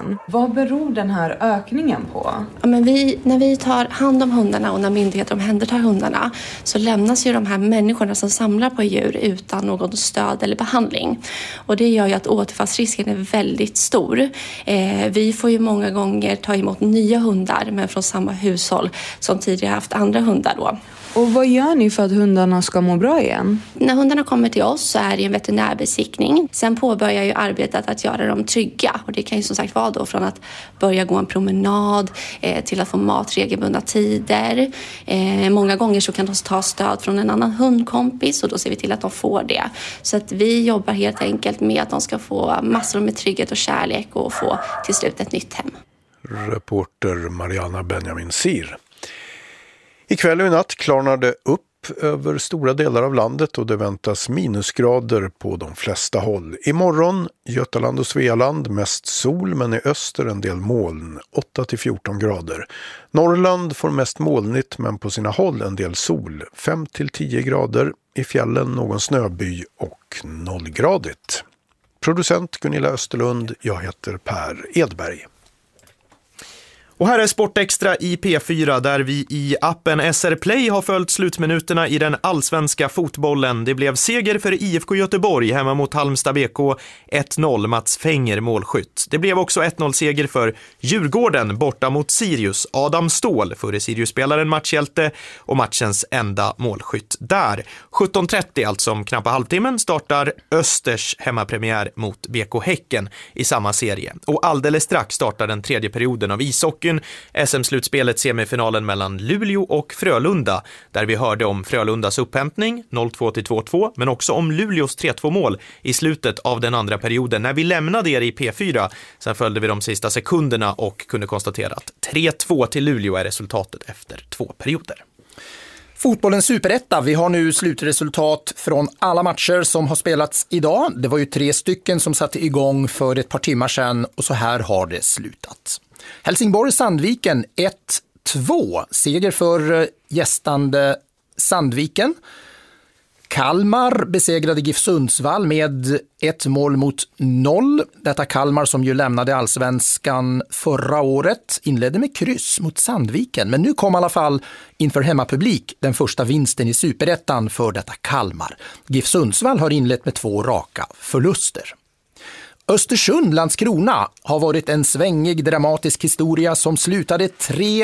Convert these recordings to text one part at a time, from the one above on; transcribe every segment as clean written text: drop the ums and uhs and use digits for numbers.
barn. Vad beror den här ökningen på? Ja, men när vi tar hand om hundarna och när myndigheter omhändertar hundarna så lämnas ju de här människorna som samlar på djur utan någon stöd eller behandling. Och det gör ju att återfallsrisken är väldigt stor. Vi får ju många gånger ta emot nya hundar men från samma hushåll som tidigare haft andra hundar då. Och vad gör ni för att hundarna ska må bra igen? När hundarna kommer till oss så är det en veterinärbesiktning. Sen påbörjar ju arbetet att göra dem trygga. Och det kan ju som sagt vara då från att börja gå en promenad till att få mat regelbundna tider. Många gånger så kan de ta stöd från en annan hundkompis och då ser vi till att de får det. Så att vi jobbar helt enkelt med att de ska få massor med trygghet och kärlek och få till slut ett nytt hem. Reporter Mariana Benjamin Sir. Ikväll och i natt klarnar det upp över stora delar av landet och det väntas minusgrader på de flesta håll. Imorgon Götaland och Svealand mest sol men i öster en del moln, 8-14 grader. Norrland får mest molnigt men på sina håll en del sol, 5-10 grader. I fjällen någon snöby och 0-gradigt. Producent Gunilla Österlund, jag heter Per Edberg. Och här är Sportextra i P4 där vi i appen SR Play har följt slutminuterna i den allsvenska fotbollen. Det blev seger för IFK Göteborg hemma mot Halmstad BK, 1-0, Mats Fänger målskytt. Det blev också 1-0-seger för Djurgården borta mot Sirius. Adam Ståhl, före Sirius-spelaren matchhjälte och matchens enda målskytt där. 17.30, alltså om knappt halvtimmen, startar Östers hemmapremiär mot BK Häcken i samma serie. Och alldeles strax startar den tredje perioden av ishockeyn, SM-slutspelet semifinalen mellan Luleå och Frölunda, där vi hörde om Frölundas upphämtning 0-2-2-2, men också om Luleås 3-2-mål i slutet av den andra perioden när vi lämnade er i P4. Sen följde vi de sista sekunderna och kunde konstatera att 3-2 till Luleå är resultatet efter 2 perioder. Fotbollens superetta, vi har nu slutresultat från alla matcher som har spelats idag. Det var ju 3 stycken som satte igång för ett par timmar sedan och så här har det slutat. Helsingborg-Sandviken 1-2, seger för gästande Sandviken. Kalmar besegrade GIF Sundsvall med 1-0. Detta Kalmar som ju lämnade allsvenskan förra året inledde med kryss mot Sandviken. Men nu kom i alla fall inför hemmapublik den första vinsten i superettan för detta Kalmar. GIF Sundsvall har inlett med 2 raka förluster. Östersund-Landskrona har varit en svängig dramatisk historia som slutade 3-3.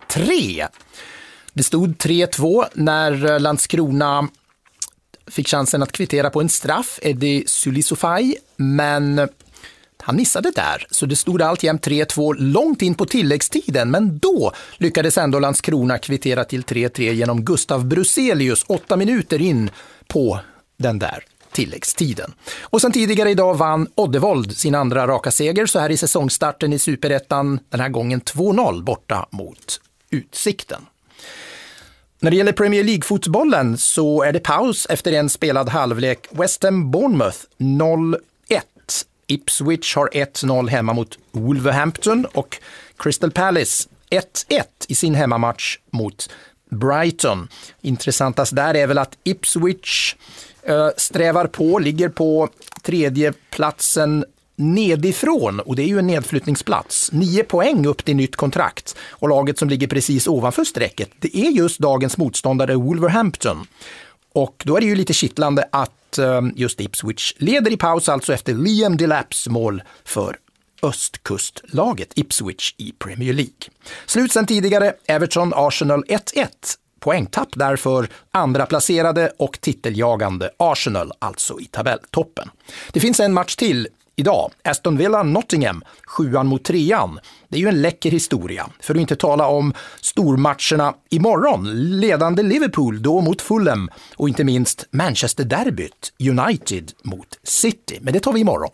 Det stod 3-2 när Landskrona fick chansen att kvittera på en straff, Eddie Sulisofaj, men han missade där. Så det stod alltjämt 3-2 långt in på tilläggstiden, men då lyckades ändå Landskrona kvittera till 3-3 genom Gustav Bruselius 8 minuter in på den där tilläggstiden. Och sen tidigare idag vann Oddevold sin andra raka seger så här i säsongstarten i Superettan, den här gången 2-0 borta mot Utsikten. När det gäller Premier League-fotbollen så är det paus efter en spelad halvlek. West Ham Bournemouth 0-1. Ipswich har 1-0 hemma mot Wolverhampton och Crystal Palace 1-1 i sin hemmamatch mot Brighton. Intressantast där är väl att Ipswich strävar på, ligger på 3:e platsen nedifrån och det är ju en nedflyttningsplats. 9 poäng upp till nytt kontrakt och laget som ligger precis ovanför strecket, det är just dagens motståndare Wolverhampton. Och då är det ju lite kittlande att just Ipswich leder i paus alltså efter Liam Delaps mål för östkustlaget Ipswich i Premier League. Slut sen tidigare, Everton-Arsenal 1-1. Poängtapp därför andra placerade och titeljagande Arsenal alltså i tabelltoppen. Det finns en match till idag. Aston Villa Nottingham, 7an mot 3an. Det är ju en läcker historia. För att inte tala om stormatcherna imorgon. Ledande Liverpool då mot Fulham och inte minst Manchester derbyt United mot City. Men det tar vi imorgon.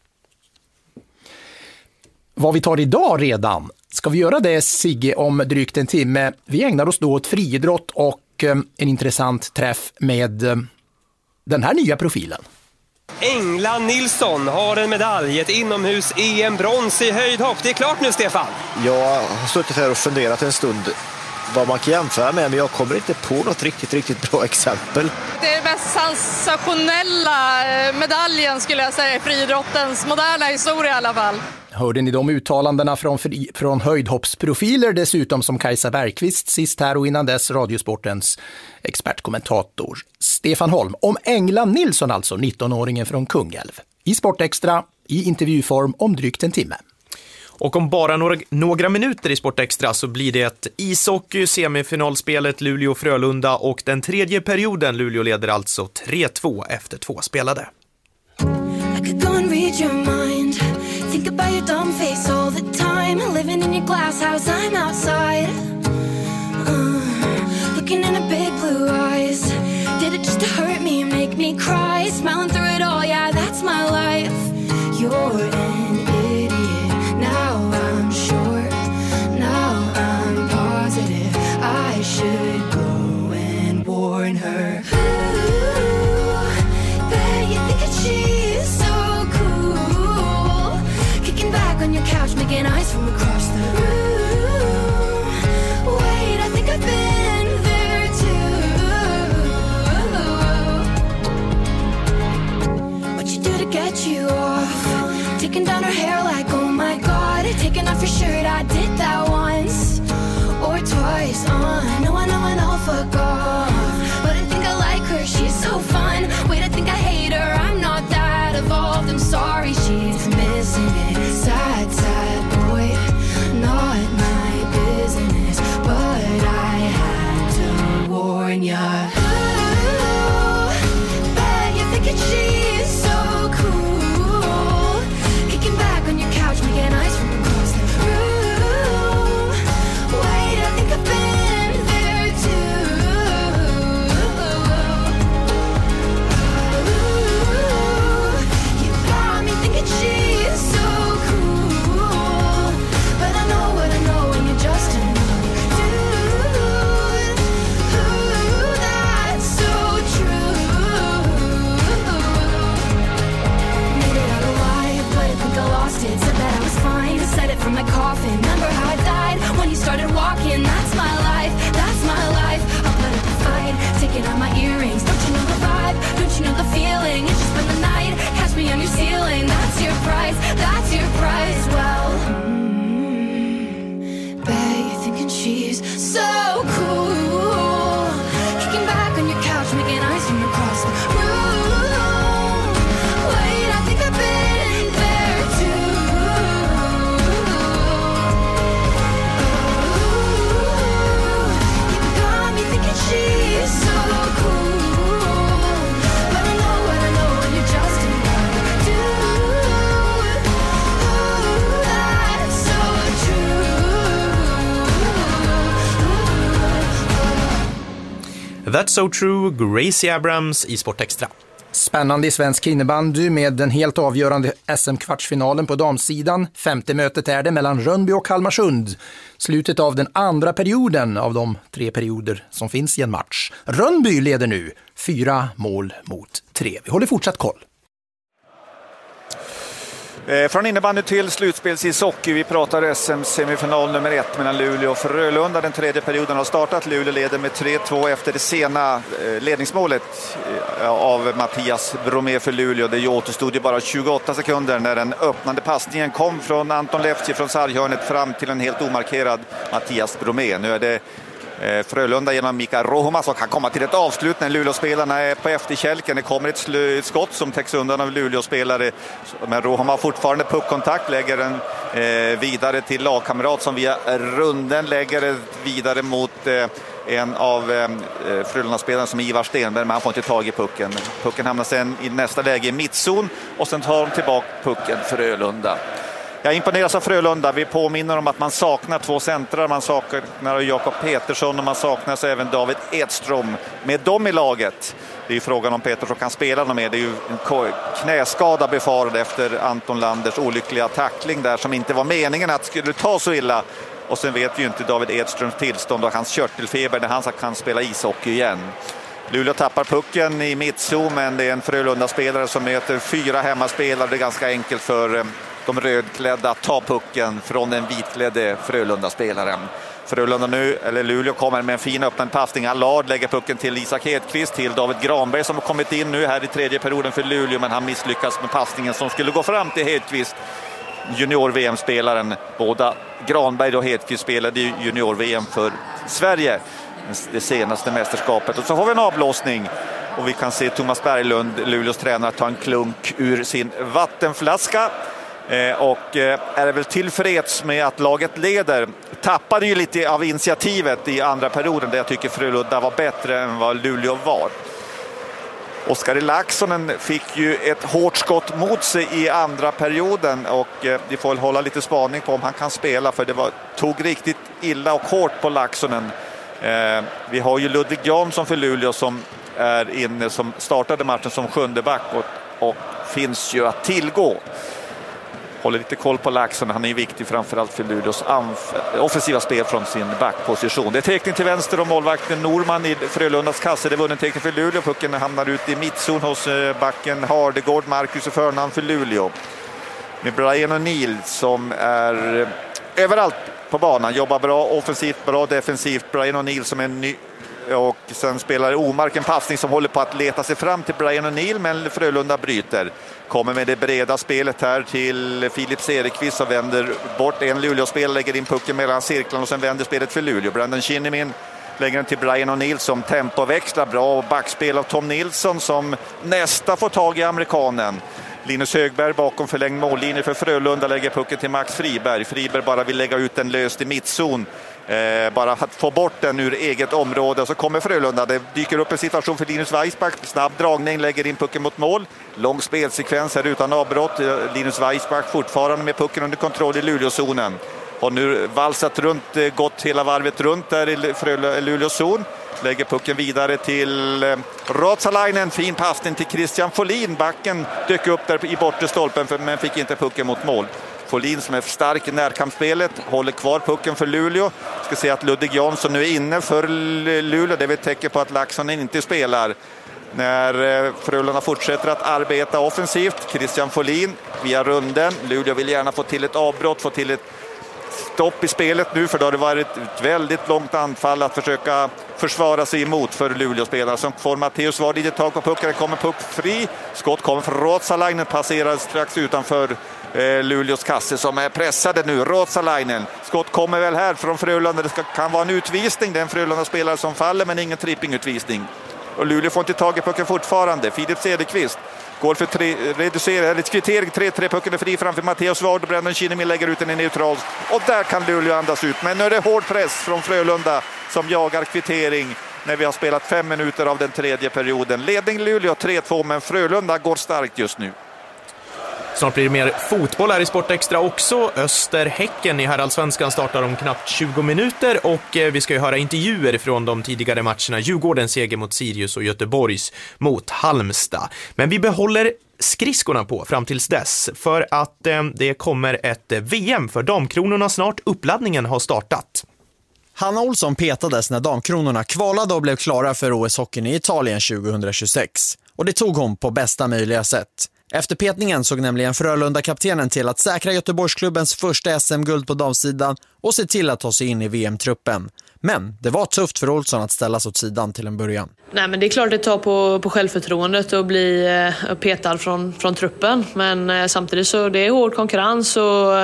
Vad vi tar idag redan. Ska vi göra det, Sigge, om drygt en timme? Vi ägnar oss då åt friidrott och en intressant träff med den här nya profilen. Engla Nilsson har en medalj, ett inomhus EM-brons i höjdhopp. Det är klart nu, Stefan. Jag har suttit här och funderat en stund vad man kan jämföra med, men jag kommer inte på något riktigt bra exempel. Det är den mest sensationella medaljen skulle jag säga i friidrottens moderna historia i alla fall. Hörde ni de uttalandena från höjdhoppsprofiler dessutom som Kajsa Bergqvist sist här och innan dess Radiosportens expertkommentator Stefan Holm. Om Engla Nilsson alltså, 19-åringen från Kungälv. I Sportextra, i intervjuform om drygt en timme. Och om bara några minuter i Sportextra så blir det ett ishockey, semifinalspelet Luleå-Frölunda och den tredje perioden. Luleå leder alltså 3-2 efter 2 spelade. I could go and read your mind. Think about your dumb face all the time. Living in your glass house, I'm outside. Looking in a big blue eyes. Did it just to hurt me, make me cry? Smiling through it all, yeah, that's my life. You're an idiot. Now I'm sure. Now I'm positive. I should go and warn her. Ooh, bet you think that she's so cool. Kicking back on your couch, making eyes from across the room. Wait, I think I've been there too. What you do to get you off? Taking down her hair like, oh my god. Taking off your shirt, I did that once or twice. I know, fuck off. But I think I like her, she's so fun. Wait, I think I hate her, I'm not that evolved. I'm sorry, she's missing it. Sad, sad boy, not my business. But I had to warn ya. Ooh, bet you're thinking she's so cool. Kicking back on your couch, making eyes from across the room. Wait, I think I've been there too. Ooh, you got me thinking she's so cool. But I know what I know and you're just another dude. Ooh, that's so true. Made it out alive, but I think I lost it. Said that I was fine, said it from my coffin. Remember how I died when you started walking? That's my life, that's my life. I'll put up a fight, taking out my earrings. Don't you know the vibe? Don't you know the feeling? It's just been the night, catch me on your ceiling. That's your price, that's your price. Well, bet you're thinking she's so cool. Kicking back on your couch, making eyes from across the room. Wait, I think I've been there too. You got me thinking she's so cool. But I know what I know and you're just another dude. Ooh, that's so true. That's so true, Gracie Abrams i Sportextra. Spännande i svensk innebandy med den helt avgörande SM-kvartsfinalen på damsidan. 5:e mötet är det mellan Rönnby och Kalmarsund. Slutet av den andra perioden av de 3 perioder som finns i en match. Rönnby leder nu 4-3. Vi håller fortsatt koll. Från innebandy till slutspelsishockey. Vi pratar SM-semifinal nummer 1 mellan Luleå och Frölunda. Den tredje perioden har startat. Luleå leder med 3-2 efter det sena ledningsmålet av Mattias Bromé för Luleå. Det återstod ju bara 28 sekunder när den öppnande passningen kom från Anton Lefti från sarghörnet fram till en helt omarkerad Mattias Bromé. Nu är det Frölunda genom Mika Rohoma som kan komma till ett avslut när Luleå-spelarna är på efterkälken. Det kommer ett skott som täcks undan av Luleå-spelare, men Rohoma har fortfarande puckkontakt, lägger den vidare till lagkamrat som via runden lägger det vidare mot en av Frölunda-spelarna som är Ivar Stenberg, men han får inte tag i pucken. Pucken hamnar sen i nästa läge i mittzon och sen tar de tillbaka pucken Frölunda. Jag imponeras av Frölunda. Vi påminner om att man saknar 2 centrar. Man saknar Jakob Petersson och man saknar även David Edström. Med dem i laget, det är ju frågan om Petersson kan spela något mer. Det är ju en knäskada befarad efter Anton Landers olyckliga tackling där som inte var meningen att skulle ta så illa. Och sen vet vi ju inte David Edströms tillstånd och hans körtelfeber när han kan spela ishockey igen. Luleå tappar pucken i mittzon, men det är en Frölunda-spelare som möter 4 hemmaspelare. Det är ganska enkelt för de rödklädda att ta pucken från den vitklädde Frölunda-spelaren. Frölunda nu, eller Luleå, kommer med en fin öppnande passning. Allard lägger pucken till Isak Hedqvist, till David Granberg som har kommit in nu här i tredje perioden för Luleå, men han misslyckas med passningen som skulle gå fram till Hedqvist. junior-VM-spelaren. Båda Granberg och Hedqvist spelade junior-VM för Sverige det senaste mästerskapet. Och så har vi en avblåsning och vi kan se Thomas Berglund, Luleås tränare, ta en klunk ur sin vattenflaska. Och är väl tillfreds med att laget leder. Tappade ju lite av initiativet i andra perioden där jag tycker Frölunda var bättre än vad Luleå var. Oskari Laaksonen fick ju ett hårt skott mot sig i andra perioden och vi får hålla lite spaning på om han kan spela, för det tog riktigt illa och hårt på Laaksonen. Vi har ju Ludvig Jansson för Luleå som är inne, som startade matchen som sjunde back och finns ju att tillgå. Håller lite koll på Laaksonen, han är viktig framförallt för Luleås offensiva spel från sin backposition. Det är teckning till vänster och målvakten Norman i Frölundas kasse. Det var en teckning för Luleå. Pucken hamnar ut i mittzon hos backen Hardegård, Marcus och Förnamn för Luleå. Med Brian O'Neill som är överallt på banan. Jobbar bra offensivt, bra defensivt. Brian O'Neill som är ny. Och sen spelar Omark en passning som håller på att leta sig fram till Brian O'Neill, men Frölunda bryter. Kommer med det breda spelet här till Filip Cederqvist som vänder bort en Luleå-spel, lägger in pucken mellan cirklarna och sen vänder spelet för Luleå. Brandon Kinnimin lägger den till Brian O'Neill som tempoväxlar. Bra backspel av Tom Nilsson som nästa får tag i amerikanen. Linus Högberg bakom förlängd mållinje för Frölunda lägger pucken till Max Friberg. Friberg bara vill lägga ut den löst i mittzon. Bara att få bort den ur eget område, så kommer Frölunda. Det dyker upp en situation för Linus Weissbach. Snabb dragning, lägger in pucken mot mål. Lång spelsekvens här utan avbrott. Linus Weissbach fortfarande med pucken under kontroll i Luleåzonen. Har nu valsat runt, gått hela varvet runt där i Luleåzon. Lägger pucken vidare till Ruotsalainen. Fin passning till Christian Folin. Backen dök upp där i bortre stolpen men fick inte pucken mot mål. Folin som är stark i närkampsspelet håller kvar pucken för Luleå. Ska se att Ludvig Jansson nu är inne för Luleå. Det är ett tecken på att Laaksonen inte spelar. När Frölunda fortsätter att arbeta offensivt. Christian Folin via runden. Luleå vill gärna få till ett avbrott, få till ett stopp i spelet nu, för då har det varit ett väldigt långt anfall att försöka försvara sig emot för Luleå-spelare. Som får Matteus Ward lite tag på pucken, det kommer puck fri. Skott kommer från Ruotsalainen, passerar strax utanför Luleås kasse som är pressade nu. Ruotsalainen, skott kommer väl här från Frölunda, det kan vara en utvisning. Det är en Frölunda-spelare som faller men ingen trippingutvisning. Och Luleå får inte tag i pucken fortfarande. Filip Cederqvist går för reducerad kvittering. 3-3, pucken är fri framför Matteus Ward och Brandon Kinnimin lägger ut den i neutral. Och där kan Luleå andas ut. Men nu är det hård press från Frölunda som jagar kvittering när vi har spelat 5 minuter av den tredje perioden. Ledning Luleå 3-2, men Frölunda går starkt just nu. Snart blir det mer fotboll här i Sportextra också. Öster-Häcken i Herrallsvenskan startar om knappt 20 minuter och vi ska ju höra intervjuer från de tidigare matcherna. Djurgårdens seger mot Sirius och Göteborgs mot Halmstad. Men vi behåller skridskorna på fram tills dess, för att det kommer ett VM för damkronorna snart. Uppladdningen har startat. Hanna Olsson petades när damkronorna kvalade och blev klara för OS-hockeyn i Italien 2026. Och det tog hon på bästa möjliga sätt. Efter petningen såg nämligen Frölunda-kaptenen till att säkra Göteborgsklubbens första SM-guld på damsidan och se till att ta sig in i VM-truppen. Men det var tufft för Olsson att ställas åt sidan till en början. Nej, men det är klart det tar på självförtroendet att bli petad från truppen. Men samtidigt så det är hård konkurrens och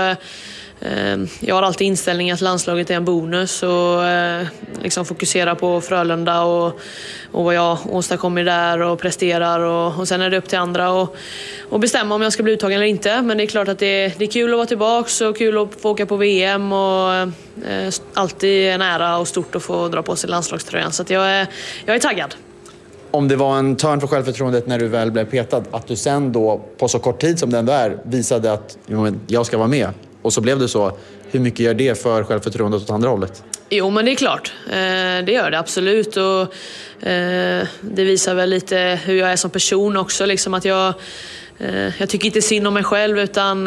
jag har alltid inställningen att landslaget är en bonus och liksom fokusera på Frölunda och vad jag åstadkommer där och presterar och sen är det upp till andra och bestämma om jag ska bli uttagen eller inte. Men det är klart att det är kul att vara tillbaka och kul att få åka på VM och alltid en ära och stort att få dra på sig landslagströjan, så att jag är taggad. Om det var en törn för självförtroendet när du väl blev petad, att du sen då på så kort tid som den där visade att jag ska vara med, och så blev det så. Hur mycket gör det för självförtroendet åt andra hållet? Jo, men det är klart. Det gör det absolut. Och det visar väl lite hur jag är som person också. Liksom att jag tycker inte synd om mig själv, utan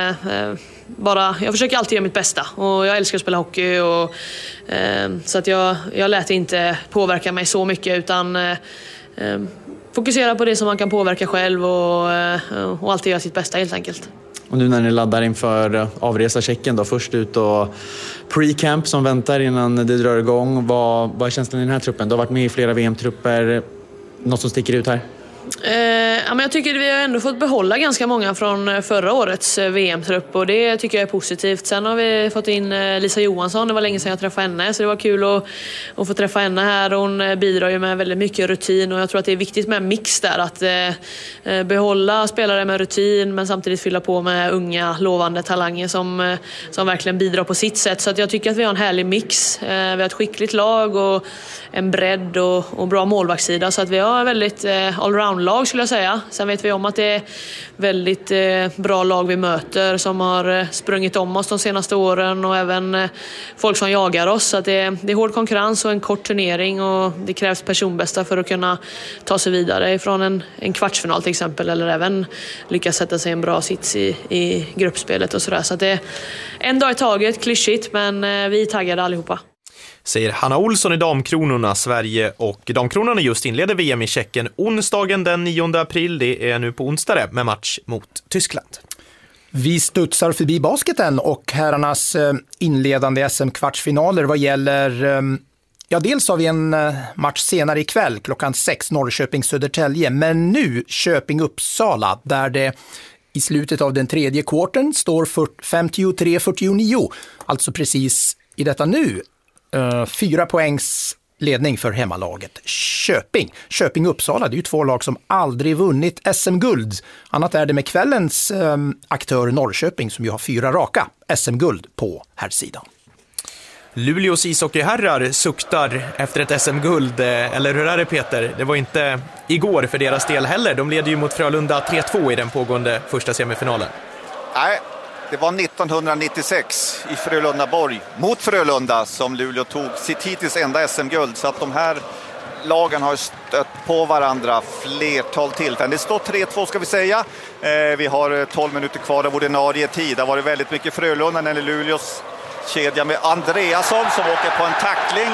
jag försöker alltid göra mitt bästa. Och jag älskar att spela hockey. Så att jag lät inte påverka mig så mycket, utan fokusera på det som man kan påverka själv och alltid göra sitt bästa helt enkelt. Och nu när ni laddar inför avresa Tjeckien då, först ut och pre-camp som väntar innan det drar igång. Vad är känslan i den här truppen? Du har varit med i flera VM-trupper. Något som sticker ut här? men jag tycker vi har ändå fått behålla ganska många från förra årets VM-trupp och det tycker jag är positivt. Sen har vi fått in Lisa Johansson, det var länge sedan jag träffade henne så det var kul att få träffa henne här. Hon bidrar ju med väldigt mycket rutin och jag tror att det är viktigt med en mix där, att behålla spelare med rutin men samtidigt fylla på med unga lovande talanger som verkligen bidrar på sitt sätt. Så att jag tycker att vi har en härlig mix. Vi har ett skickligt lag och en bredd och bra målvaktssida så att vi har väldigt allround-lag skulle jag säga. Sen vet vi om att det är väldigt bra lag vi möter som har sprungit om oss de senaste åren och även folk som jagar oss. Så att det är hård konkurrens och en kort turnering och det krävs personbästa för att kunna ta sig vidare ifrån en kvartsfinal till exempel eller även lyckas sätta sig en bra sits i gruppspelet och sådär. Så att det är en dag i taget, klyschigt, men vi är taggade allihopa. Säger Hanna Olsson i Damkronorna. Sverige och Damkronorna just inleder VM i Tjeckien onsdagen den 9 april. Det är nu på onsdag med match mot Tyskland. Vi studsar förbi basketen och herrarnas inledande SM-kvartsfinaler vad gäller... Ja, dels har vi en match senare ikväll klockan 6, Norrköping-Södertälje. Men nu Köping-Uppsala där det i slutet av den tredje kvarten står 53-49. Alltså precis i detta nu 4 poängs ledning för hemmalaget Köping. Köping-Uppsala, det är ju 2 lag som aldrig vunnit SM-guld. Annat är det med kvällens aktör Norrköping som ju har 4 raka SM-guld på här sidan. Luleås ishockeyherrar suktar efter ett SM-guld, eller hur är det Peter? Det var inte igår för deras del heller. De leder ju mot Frölunda 3-2 i den pågående första semifinalen. Nej, det var 1996 i Frölundaborg mot Frölunda som Luleå tog sitt hittills enda SM-guld. Så att de här lagen har stött på varandra flertal tillfällen. Det står 3-2 ska vi säga. Vi har 12 minuter kvar av ordinarie tid. Det har varit väldigt mycket Frölunda när Luleås kedja med Andreasson som åker på en tackling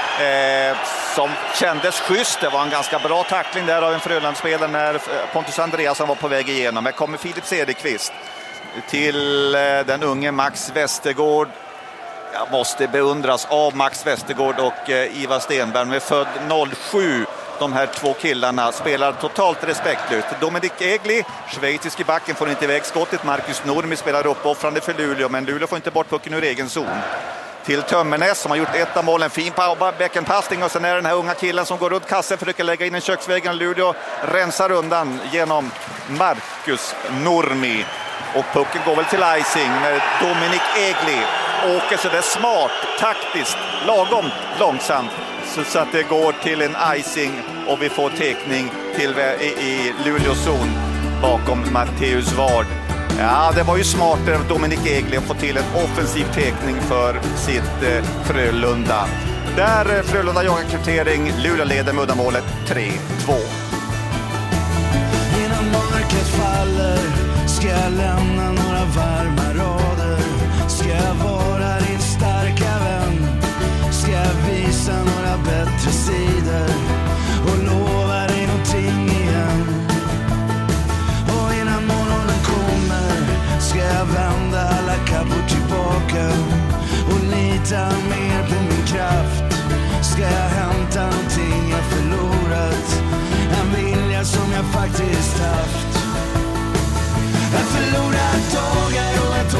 som kändes schysst. Det var en ganska bra tackling där av en Frölundsspelare när Pontus Andreasson var på väg igenom. Här kommer Filip Cederqvist till den unge Max Westergård. Jag måste beundras av Max Westergård och Ivar Stenberg. De är född 07. De här 2 killarna spelar totalt respektlöst. Dominik Egli, schweizisk i backen, får inte iväg skottet. Marcus Nurmi spelar uppoffrande för Luleå, men Luleå får inte bort pucken ur egen zon. Till Tömmernes som har gjort ett av målen, fin bäckenpassning och sen är den här unga killen som går runt kassen försöker lägga in en köksvägen. Luleå rensar undan genom Marcus Nurmi. Och pucken går väl till icing när Dominik Egli åker så där smart, taktiskt, lagom långsamt så att det går till en icing och vi får tekning till i Luleås zon bakom Matteus Ward. Ja, det var ju smart av Dominik Egli att få till en offensiv tekning för sitt Frölunda. Där Frölunda jagar kvittering, Luleå leder med uddamålet 3-2. Innan mörkret faller ska jag lämna några varma rader. Ska jag vara din starka vän. Ska jag visa några bättre sidor och lova dig någonting igen. Och innan morgonen kommer ska jag vända alla kappor tillbaka och lita mer på min kraft. Ska jag hämta någonting jag förlorat, en vilja som jag faktiskt haft. Jag förlorar dagar och jag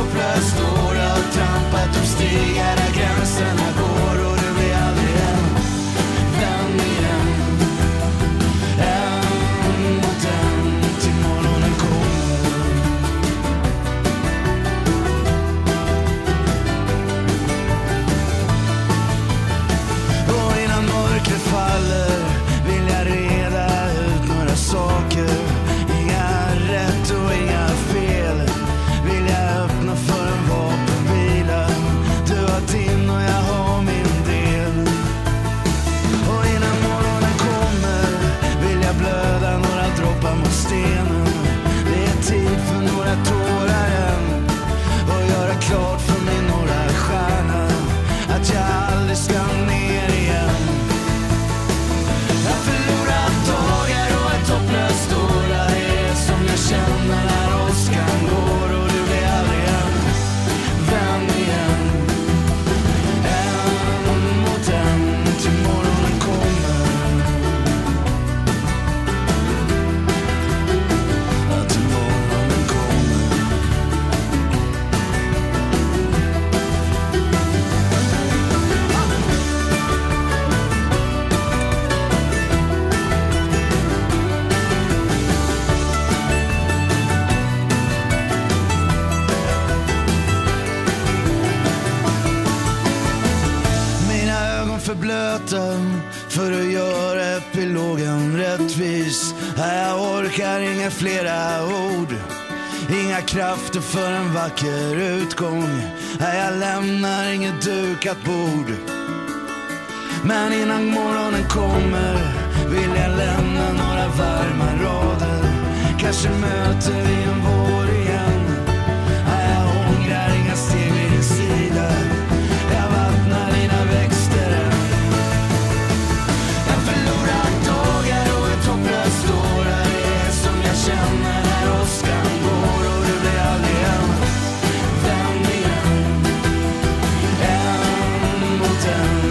blöta för att göra epilogen rättvis. Jag orkar inga flera ord, inga krafter för en vacker utgång. Jag lämnar inget dukat bord. Men innan morgonen kommer vill jag lämna några varma rader. Kanske möter vi en vår igen. Jag ångrar inga steg vid din sida. Jag vattnar dina växter än. Jag förlorar dagar och ett hopplöst år. Det är som jag känner när åskan går. Och det blir aldrig en vän igen. En mot en.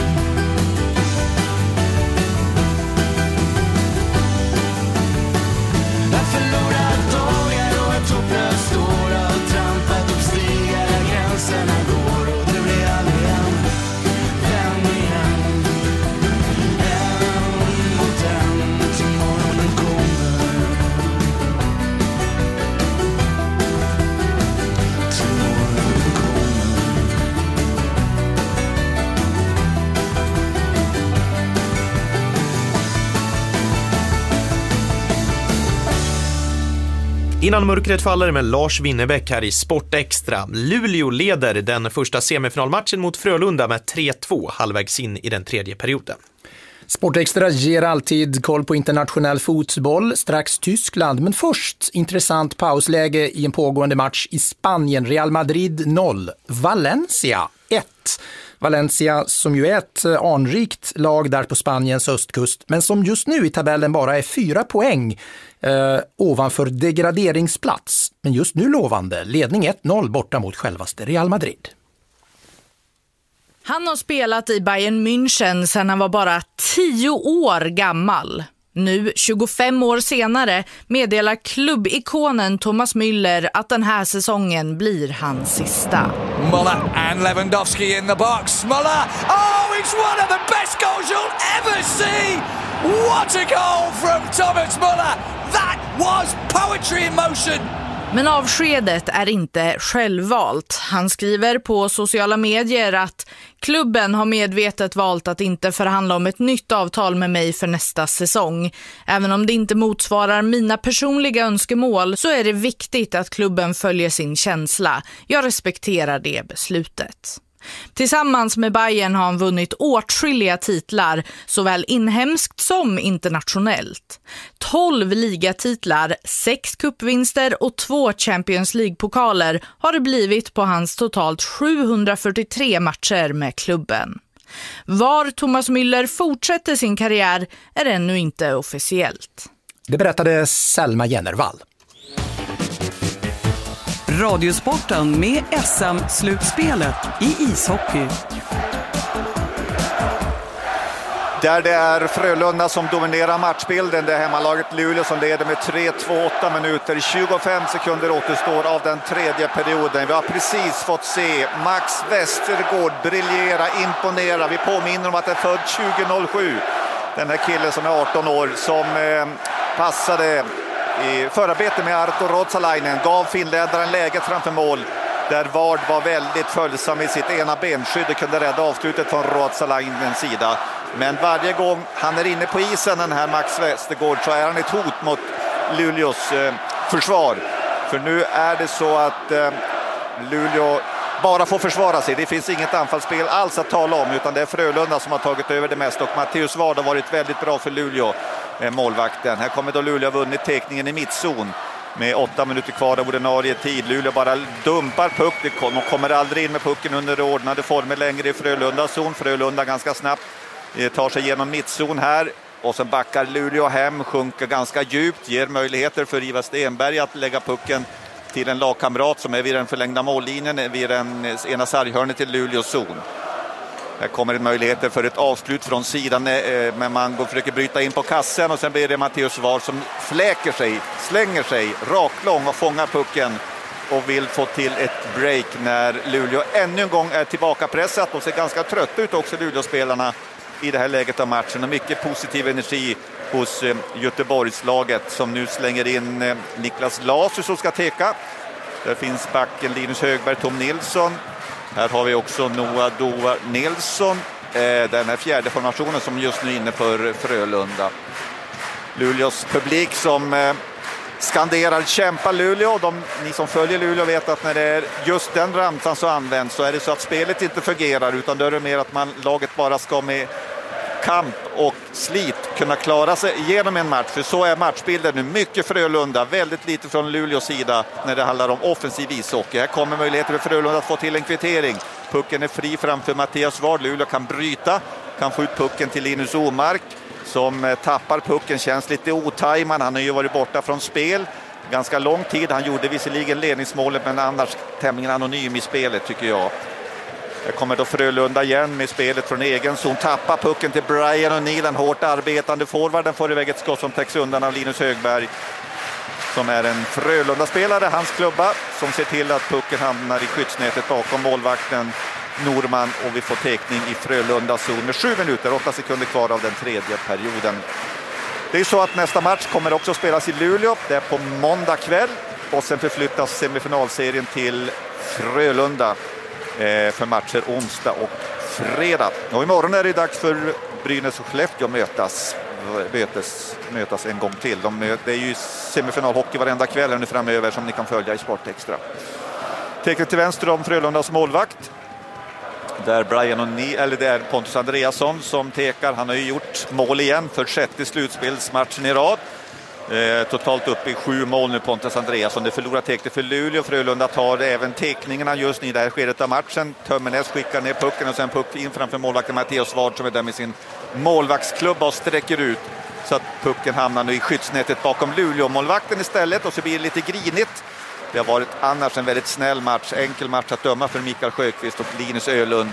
Jag förlorar dagar och ett hopplöst år. Jag har trampat upp stigar där gränserna går. Och det blir aldrig en vän igen. En mot en till morgonen kommer. Till morgonen kommer. Innan mörkret faller med Lars Winnerbäck här i Sport Extra. Luleå leder den första semifinalmatchen mot Frölunda med 3-2 halvvägs in i den tredje perioden. Sport Extra ger alltid koll på internationell fotboll, strax Tyskland. Men först intressant pausläge i en pågående match i Spanien. Real Madrid 0, Valencia 1. Valencia som ju är ett anrikt lag där på Spaniens östkust, men som just nu i tabellen bara är 4 poäng ovanför degraderingsplats. Men just nu lovande, ledning 1-0 borta mot självaste Real Madrid. Han har spelat i Bayern München sedan han var bara 10 år gammal. Nu, 25 år senare, meddelar klubbikonen Thomas Müller att den här säsongen blir hans sista. Müller and Lewandowski in the box. Müller! Oh, it's one of the best goals you'll ever see! What a goal from Thomas Müller! That was poetry in motion! Men avskedet är inte självvalt. Han skriver på sociala medier att klubben har medvetet valt att inte förhandla om ett nytt avtal med mig för nästa säsong. Även om det inte motsvarar mina personliga önskemål så är det viktigt att klubben följer sin känsla. Jag respekterar det beslutet. Tillsammans med Bayern har han vunnit åtskilliga titlar, såväl inhemskt som internationellt. 12 ligatitlar, 6 cupvinster och 2 Champions League-pokaler har det blivit på hans totalt 743 matcher med klubben. Var Thomas Müller fortsätter sin karriär är ännu inte officiellt. Det berättade Selma Jennervall. Radiosporten med SM-slutspelet i ishockey. Där det är Frölunda som dominerar matchbilden. Det är hemmalaget Luleå som leder med 3-2, 8 minuter. 25 sekunder återstår av den tredje perioden. Vi har precis fått se Max Westergård briljera, imponera. Vi påminner om att det är född 2007. Den här killen som är 18 år som passade i förarbete med Arto Ruotsalainen, gav finländaren läget framför mål där Vard var väldigt följsam i sitt ena benskydd och kunde rädda avslutet från Ruotsalainens sida. Men varje gång han är inne på isen, den här Max Westergård, så är han ett hot mot Luleås försvar. För nu är det så att Luleå bara får försvara sig. Det finns inget anfallsspel alls att tala om, utan det är Frölunda som har tagit över det mesta. Och Matteus Ward har varit väldigt bra för Luleå, målvakten. Här kommer då Luleå vunnit tekningen i mittzon med 8 minuter kvar av ordinarie tid. Luleå bara dumpar puck. De kommer aldrig in med pucken under ordnade former längre i Frölundas zon. Frölunda ganska snabbt tar sig igenom mittzon här. Och sen backar Luleå hem, sjunker ganska djupt, ger möjligheter för Ivar Stenberg att lägga pucken till en lagkamrat som är vid den förlängda mållinjen, vid den ena sarghörnet till Luleås zon. Här kommer det möjligheter för ett avslut från sidan, men man försöker bryta in på kassen och sen blir det Matteus Ward som fläker sig, slänger sig raklång och fångar pucken och vill få till ett break när Luleå ännu en gång är tillbaka pressat och ser ganska trött ut också, Luleå-spelarna, i det här läget av matchen. Och mycket positiv energi hos Göteborgslaget som nu slänger in Niklas Lasu som ska teka. Där finns backen Linus Högberg, Tom Nilsson. Här har vi också Noah Dovar Nilsson den här fjärde formationen som just nu är inne för Frölunda. Luleås publik som skanderar kämpa Luleå. Ni som följer Luleå vet att när det är just den ramsan så används, så är det så att spelet inte fungerar, utan då är det mer att laget bara ska med kamp och slit kunna klara sig igenom en match. För så är matchbilden nu. Mycket Frölunda, väldigt lite från Luleås sida när det handlar om offensiv ishockey. Här kommer möjligheter för Frölunda att få till en kvittering. Pucken är fri framför Mattias Ward. Luleå kan bryta, kan få ut pucken till Linus Omark som tappar pucken, känns lite otajmad. Han har ju varit borta från spel ganska lång tid. Han gjorde visserligen ledningsmålet, men annars tämligen anonym i spelet tycker jag. Här kommer då Frölunda igen med spelet från egen zon. Tappar pucken till Brian O'Neill, en hårt arbetande forward. Den får iväg ett skott som täcks undan av Linus Högberg, som är en Frölunda-spelare, hans klubba, som ser till att pucken hamnar i skyddsnätet bakom målvakten Norman, och vi får teckning i Frölunda zon med 7 minuter, 8 sekunder kvar av den tredje perioden. Det är så att nästa match kommer också spelas i Luleå. Det är på måndag kväll, och sen förflyttas semifinalserien till Frölunda för matcher onsdag och fredag. Och imorgon är det dags för Brynäs och Skellefteå mötas en gång till. Det är ju semifinalhockey varenda kväll nu framöver som ni kan följa i Sport Extra. Tecknet till vänster om Frölundas målvakt. Där det är Pontus Andreasson som tekar. Han har ju gjort mål igen för 6:e slutspelsmatchen i rad. Totalt upp i 7 mål nu Pontus Andreasson. Det förlorar tecknet för Luleå. Frölunda tar även teckningarna just i det här skedet av matchen. Tömmernes skickar ner pucken och sen puck in framför målvakten Mattias Ward som är där med sin målvaktsklubba och sträcker ut. Så att pucken hamnar nu i skyddsnätet bakom Luleå-målvakten istället, och så blir det lite grinigt. Det har varit annars en väldigt snäll match, enkel match att döma för Mikael Sjöqvist och Linus Ölund.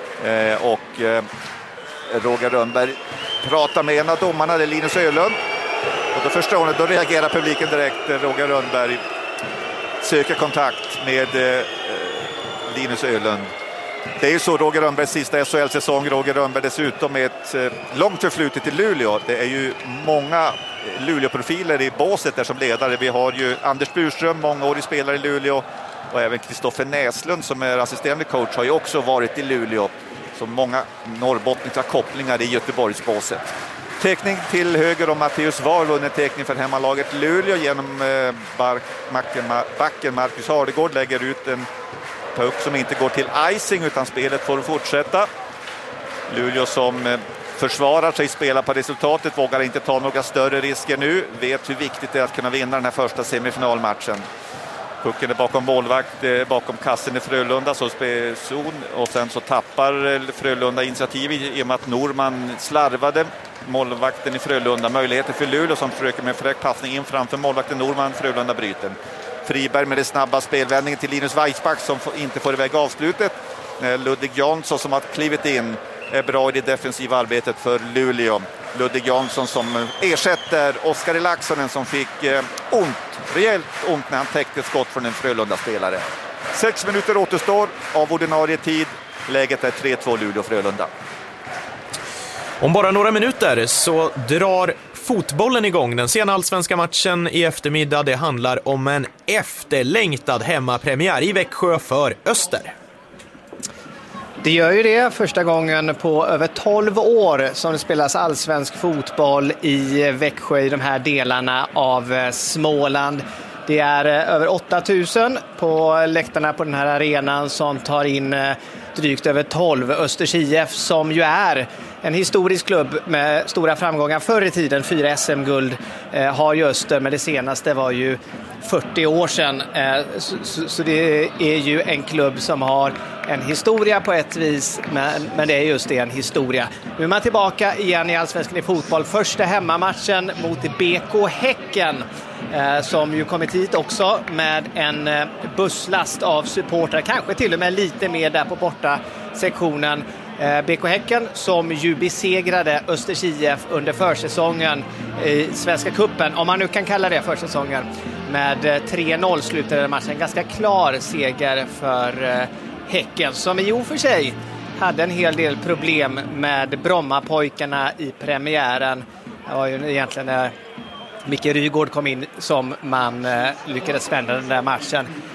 Roger Rönnberg pratar med en av domarna, det är Linus Ölund. Och då förstår ni, då reagerar publiken direkt. Roger Rönnberg söker kontakt med Linus Ölund. Det är ju så Roger Rönnbergs sista SHL-säsong. Roger Rönnberg dessutom med ett långt förflutet i Luleå. Det är ju många Luleå-profiler i båset där som ledare. Vi har ju Anders Burström, mångårig spelare i Luleå. Och även Kristoffer Näslund som är assisterande coach har ju också varit i Luleå. Så många norrbottniska kopplingar i Göteborgsbåset. Teckning till höger om Mattias Ward, vunnit teckning för hemmalaget Luleå genom backen Marcus Hardegård, lägger ut en puck som inte går till icing utan spelet får fortsätta. Luleå som försvarar sig, spelar på resultatet, vågar inte ta några större risker nu, vet hur viktigt det är att kunna vinna den här första semifinalmatchen. Pucken är bakom målvakt, bakom kassen i Frölunda så zon, och sen så tappar Frölunda initiativ i och med att Norman slarvade målvakten i Frölunda. Möjligheter för Luleå som försöker med en fräck passning in framför målvakten Norman. Frölunda bryter. Friberg med det snabba spelvändningen till Linus Weissbach som inte får iväg avslutet. Ludvig Jansson som har klivit in är bra i det defensiva arbetet för Luleå. Ludvig Jansson som ersätter Oskar Laxonen som fick rejält ont när han täckte skott från en Frölunda-spelare. 6 minuter återstår av ordinarie tid. Läget är 3-2 Luleå-Frölunda. Om bara några minuter så drar fotbollen igång. Den sena allsvenska matchen i eftermiddag. Det handlar om en efterlängtad hemmapremiär i Växjö för Öster. Det gör ju det, första gången på över 12 år som det spelas allsvensk fotboll i Växjö i de här delarna av Småland. Det är över 8000 på läktarna på den här arenan som tar in drygt över 12. Östers IF som ju är en historisk klubb med stora framgångar förr i tiden. 4 SM-guld har ju Öster, men det senaste var ju 40 år sedan. Så det är ju en klubb som har en historia på ett vis, men det är just det, en historia. Nu är man tillbaka igen i allsvenskan i fotboll. Första hemmamatchen mot BK Häcken som ju kommit hit också med en busslast av supportrar. Kanske till och med lite mer där på borta sektionen. BK Häcken som ju besegrade Östers IF under försäsongen i Svenska Cupen, om man nu kan kalla det försäsongen. Med 3-0 slutade matchen. En ganska klar seger för Häcken som i och för sig hade en hel del problem med Brommapojkarna i premiären. Det var ju egentligen när Micke Rygård kom in som man lyckades vända den där matchen.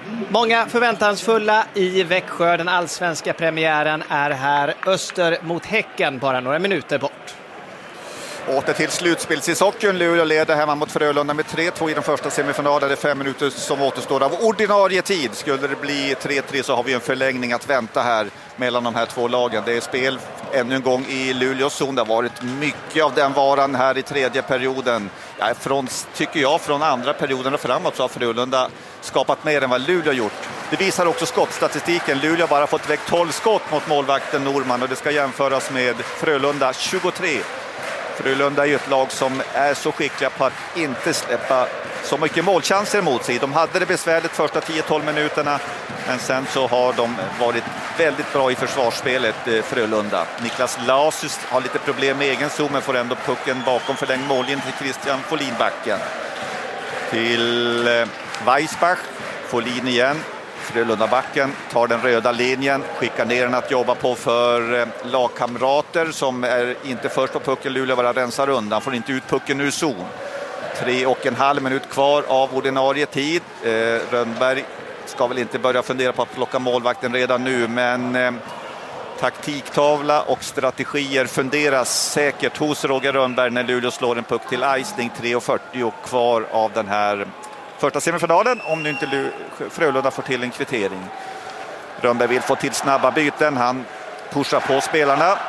Många förväntansfulla i Växjö. Den allsvenska premiären är här. Öster mot Häcken, bara några minuter bort. Åter till slutspelsishockeyn. Luleå leder hemma mot Frölunda med 3-2 i den första semifinalen. Det är 5 minuter som återstår av ordinarie tid. Skulle det bli 3-3 så har vi en förlängning att vänta här mellan de här två lagen. Det är spel ännu en gång i Luleås zon. Det har varit mycket av den varan här i tredje perioden. Ja, tycker jag från andra perioden och framåt så har Frölunda skapat mer än vad Luleå gjort. Det visar också skottstatistiken. Luleå har bara fått väck 12 skott mot målvakten Norman och det ska jämföras med Frölunda 23. Frölunda är ju ett lag som är så skickliga på att inte släppa så mycket målchanser mot sig. De hade det besvärligt första 10-12 minuterna, men sen så har de varit väldigt bra i försvarsspelet, Frölunda. Niklas Lasus har lite problem med egen zon, men får ändå pucken bakom förlängd mållinje till Christian Folin-backen. Till Weissbach, Folin igen. Frölunda-backen tar den röda linjen, skickar ner den att jobba på för lagkamrater som är inte först på pucken. Luleå bara rensar undan, får inte ut pucken ur zon. 3,5 minut kvar av ordinarie tid. Rönnberg ska väl inte börja fundera på att plocka målvakten redan nu, men taktiktavla och strategier funderas säkert hos Roger Rönnberg när Luleå slår en puck till icing. 3:40 kvar av den här första semifinalen, om nu inte Frölunda får till en kvittering. Rönnberg vill få till snabba byten. Han pushar på spelarna.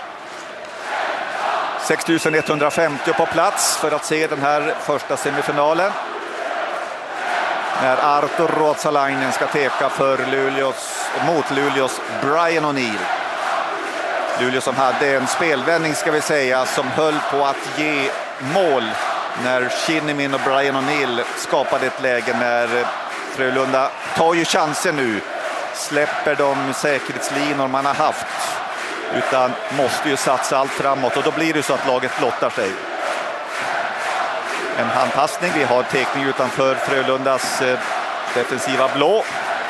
6150 på plats för att se den här första semifinalen. När Artur Ruotsalainen ska teka för mot Luleås Brian O'Neill. Luleå som hade en spelvändning ska vi säga, som höll på att ge mål när Kinnimin och Brian O'Neill skapade ett läge när Frölunda tar ju chansen nu. Släpper de säkerhetslinor man har haft, utan måste ju satsa allt framåt, och då blir det så att laget blottar sig. En handpassning, vi har tekning utanför Frölundas defensiva blå.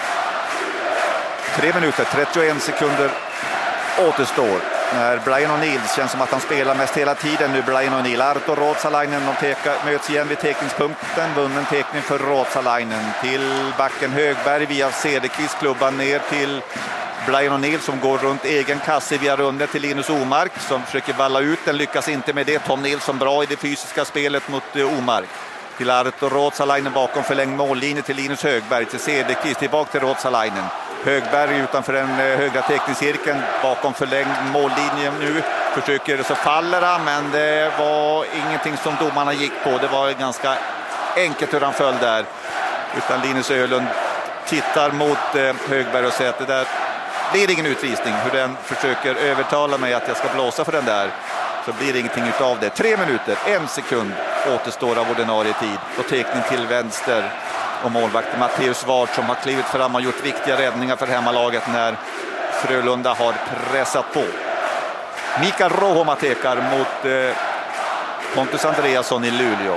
3 minuter, 31 sekunder återstår. När Brian O'Neill känns som att han spelar mest hela tiden nu. Brian O'Neill, Artur Ruotsalainen, de möts igen vid tekningspunkten. Vunnen tekning för Ruotsalainen. Till backen Högberg via Cederqvist, klubban ner till Brian O'Neill som går runt egen kasse via rundet till Linus Omark som försöker valla ut den, lyckas inte med det. Tom Nilsson bra i det fysiska spelet mot Omark. Till Artur Ruotsalainen bakom förlängd mållinje till Linus Högberg, till Cederqvist, tillbaka till Ruotsalainen. Högberg utanför den högra teckningscirkeln bakom förlängd mållinje nu. Försöker, så faller han, men det var ingenting som domarna gick på. Det var ganska enkelt hur han föll där. Utan Linus Ölund tittar mot Högberg och säger att det där blir ingen utvisning. Hur den försöker övertala mig att jag ska blåsa för den där, så blir det ingenting utav det. 3 minuter, 1 sekund återstår av ordinarie tid. Och teckning till vänster. Och målvakten Matteus Ward som har klivit fram och gjort viktiga räddningar för hemmalaget när Frölunda har pressat på. Mikael Rohoma tekar mot Pontus Andreasson i Luleå.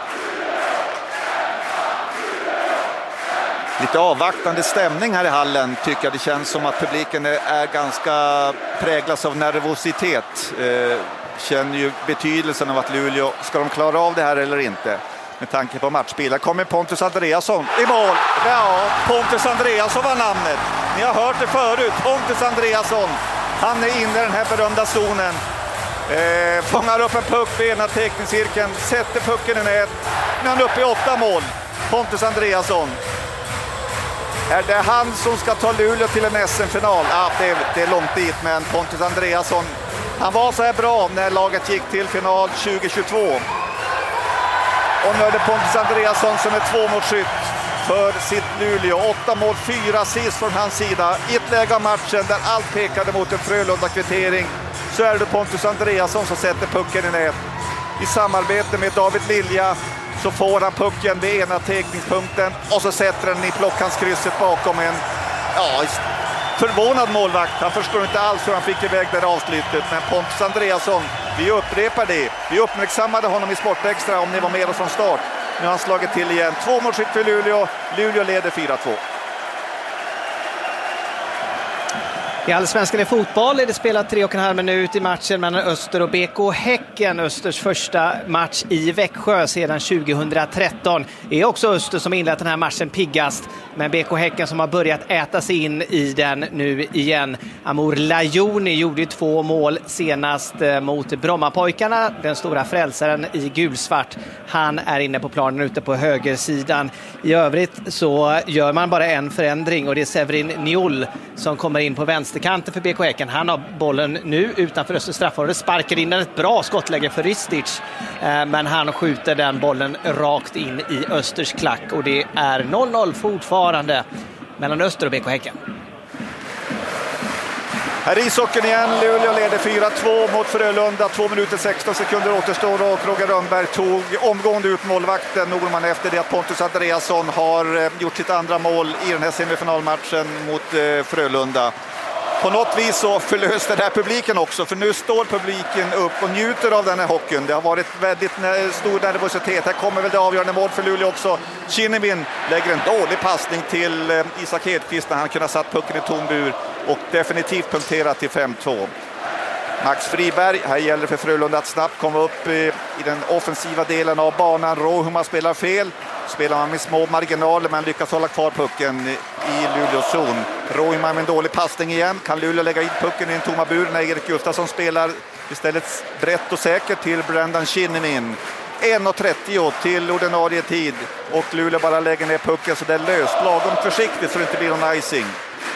Lite avvaktande stämning här i hallen, tycker jag. Det känns som att publiken är ganska präglas av nervositet. Känner ju betydelsen av att Luleå, ska de klara av det här eller inte? Med tanke på matchbilden kommer Pontus Andreasson i mål. Ja, Pontus Andreasson var namnet. Ni har hört det förut. Pontus Andreasson. Han är inne i den här berömda zonen. Fångar upp en puck vid ena teckningscirkeln. Sätter pucken i nät. Nu är han uppe i 8 mål. Pontus Andreasson. Är det han som ska ta Luleå till en SM-final? Ja, det är långt dit, men Pontus Andreasson, han var så här bra när laget gick till final 2022. Och nu är det Pontus Andreasson som är 2-målsskytt för sitt Luleå. 8 mål, 4 assist från hans sida. I ett läge av matchen där allt pekade mot en Frölunda-kvittering, så är det Pontus Andreasson som sätter pucken i nät. I samarbete med David Lilja så får han pucken vid ena teckningspunkten och så sätter den i plockhandskrysset bakom en förvånad målvakt. Han förstår inte alls hur han fick iväg det avslutet, men Pontus Andreasson, vi upprepar det. Vi uppmärksammade honom i Sportextra om ni var med oss från start. Nu har han slagit till igen. 2-målsskytt för Luleå. Luleå leder 4-2. I Allsvenskan i fotboll är det spelat 3,5 minut i matchen mellan Öster och BK Häcken. Östers första match i Växjö sedan 2013. Det är också Öster som inlett den här matchen piggast. Men BK Häcken som har börjat äta sig in i den nu igen. Amor Lajoni gjorde 2 mål senast mot Brommapojkarna. Den stora frälsaren i gulsvart. Han är inne på planen ute på högersidan. I övrigt så gör man bara en förändring och det är Severin Njol som kommer in på vänsterkanten för BK Häcken. Han har bollen nu utanför Östers straffområde. Sparkar in ett bra skottläge för Ristic. Men han skjuter den bollen rakt in i Östers klack. Och det är 0-0 fortfarande mellan Öster och BK Häcken. Här i ishockeyn igen. Luleå leder 4-2 mot Frölunda. 2 minuter 16 sekunder återstår och Roger Rönnberg tog omgående ut målvakten Norman efter det att Pontus Andreasson har gjort sitt andra mål i den här semifinalmatchen mot Frölunda. På något vis så förlöste den här publiken också, för nu står publiken upp och njuter av den här hockeyn. Det har varit väldigt stor nervositet. Här kommer väl det avgörande mål för Luleå också. Kinnimin lägger en dålig passning till Isak Hedqvist när han kunde ha satt pucken i tom bur och definitivt punkterat till 5-2. Max Friberg, här gäller för Frölunda att snabbt komma upp i den offensiva delen av banan. Rohuma spelar fel. Spelar man med små marginaler men lyckas hålla kvar pucken i Luleås zon. Rohuma med en dålig passning igen. Kan Luleå lägga in pucken i en tomma bur när Erik Gustafsson spelar istället brett och säkert till Brendan Kinnimin. 1:30 till ordinarie tid och Luleå bara lägger ner pucken så det är löst. Lagom försiktigt så det inte blir någon icing.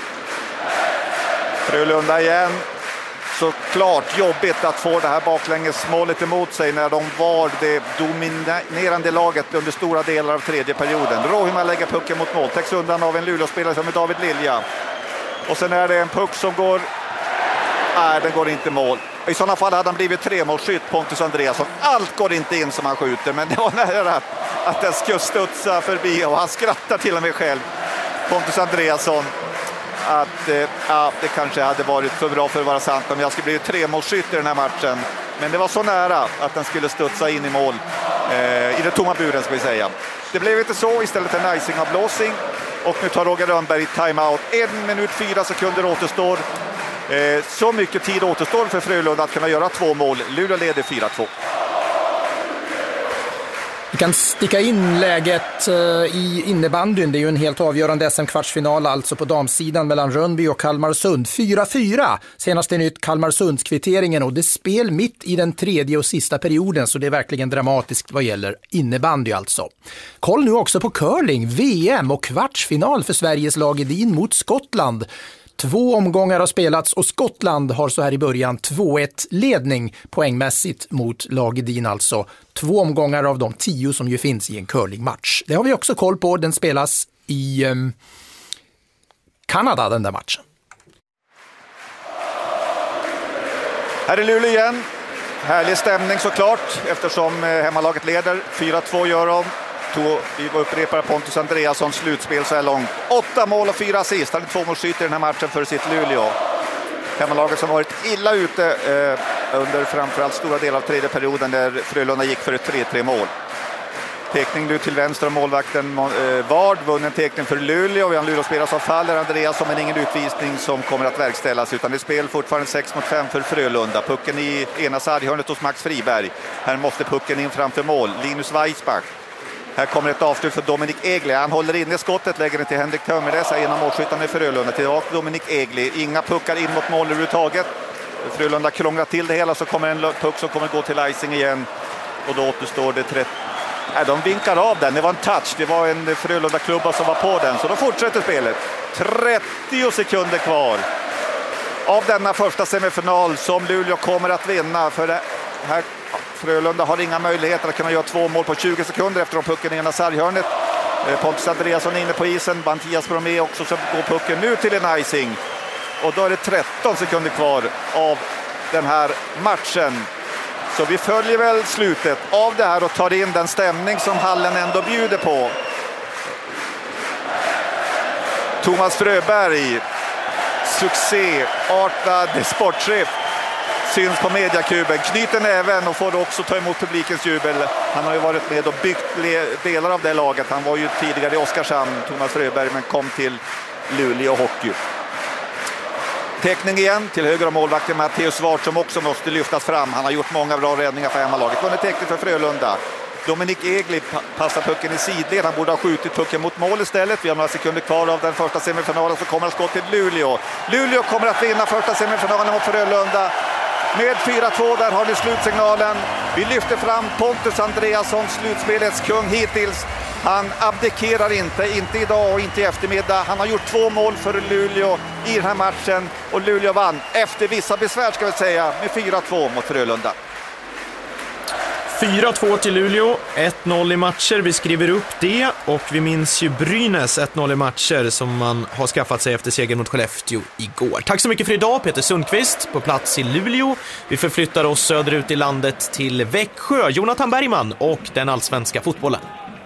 Frölunda igen. Så klart jobbigt att få det här baklängesmålet emot sig när de var det dominerande laget under stora delar av tredje perioden. Rohima lägger pucken mot mål, täcks undan av en Luleå-spelare som är David Lilja. Och sen är det en puck som går... Nej, den går inte mål. I sådana fall hade han blivit 3-målsskytt, Pontus Andreasson. Allt går inte in som han skjuter, men det var nära att den skulle studsa förbi och han skrattar till och med själv. Pontus Andreasson. Att det kanske hade varit för bra för att vara sant om jag skulle bli 3-målsskytt i den här matchen. Men det var så nära att den skulle studsa in i mål i den tomma buren ska vi säga. Det blev inte så, istället en icing av blåsing. Och nu tar Roger Rönnberg timeout. 1 minut 4 sekunder återstår. Så mycket tid återstår för Frölunda att kunna göra 2 mål. Luleå leder 4-2. Vi kan sticka in läget i innebandyn. Det är ju en helt avgörande SM-kvartsfinal alltså på damsidan mellan Rönnby och Kalmarsund. 4-4. Senaste nytt Kalmarsundskvitteringen och det spel mitt i den tredje och sista perioden så det är verkligen dramatiskt vad gäller innebandy alltså. Koll nu också på curling, VM och kvartsfinal för Sveriges lag Edin mot Skottland. 2 omgångar har spelats och Skottland har så här i början 2-1 ledning poängmässigt mot lag Edin alltså. 2 omgångar av de 10 som ju finns i en curlingmatch. Det har vi också koll på, den spelas i Kanada den där matchen. Här är Luleå igen. Härlig stämning såklart eftersom hemmalaget leder. 4-2 gör de. Vi upprepar Pontus Andreassons slutspel så här långt. 8 mål och 4 assist. Han är 2-målsskytt i den här matchen för sitt Luleå. Hemmalaget som varit illa ute under framförallt stora delar av tredje perioden där Frölunda gick för ett 3-3 mål. Tekning nu till vänster av målvakten Vard. Vunnen tekning för Luleå. Vi har en Luleå-spelare som faller. Andreasson, men ingen utvisning som kommer att verkställas. Utan det spel fortfarande 6-5 för Frölunda. Pucken i ena sarghörnet hos Max Friberg. Här måste pucken in framför mål. Linus Weissbach. Här kommer ett avslut för Dominik Egli. Han håller inne skottet, lägger det till Henrik Tömmernes. En av målskyttarna i Frölunda. Till Dominik Egli. Inga puckar in mot mål överhuvudtaget. Frölunda krånglar till det hela så kommer en puck som kommer gå till icing igen. Och då återstår det 30. De vinkar av den. Det var en touch. Det var en Frölunda-klubba som var på den. Så då fortsätter spelet. 30 sekunder kvar av denna första semifinal som Luleå kommer att vinna. För det här Frölunda har inga möjligheter att kunna göra 2 mål på 20 sekunder efter att pucken i ena sarghörnet. Pontus Andreasson är inne på isen. Mattias Bromé också, så går pucken nu till en icing. Och då är det 13 sekunder kvar av den här matchen. Så vi följer väl slutet av det här och tar in den stämning som hallen ändå bjuder på. Thomas Fröberg, succéartad sportchef, syns på mediakuben, knyter näven och får också ta emot publikens jubel. Han har ju varit med och byggt delar av det laget. Han var ju tidigare i Oskarshamn, Thomas Fröberg, men kom till Luleå Hockey. Teckning igen till höger om målvakten Matteus Svart som också måste lyftas fram. Han har gjort många bra räddningar för hemmalaget. Vunnit teckning för Frölunda. Dominik Egli passar pucken i sidled. Han borde ha skjutit pucken mot mål istället. Vi har några sekunder kvar av den första semifinalen, så kommer att skott till Luleå. Luleå kommer att vinna första semifinalen mot Frölunda med 4-2. Där har ni slutsignalen. Vi lyfter fram Pontus Andreasson, slutspelets kung hittills. Han abdikerar inte idag och inte i eftermiddag. Han har gjort 2 mål för Luleå i den här matchen och Luleå vann efter vissa besvär, ska vi säga, med 4-2 mot Frölunda. 4-2 till Luleå, 1-0 i matcher, vi skriver upp det, och vi minns ju Brynäs 1-0 i matcher som man har skaffat sig efter seger mot Skellefteå igår. Tack så mycket för idag, Peter Sundqvist på plats i Luleå. Vi förflyttar oss söderut i landet till Växjö, Jonathan Bergman och den allsvenska fotbollen.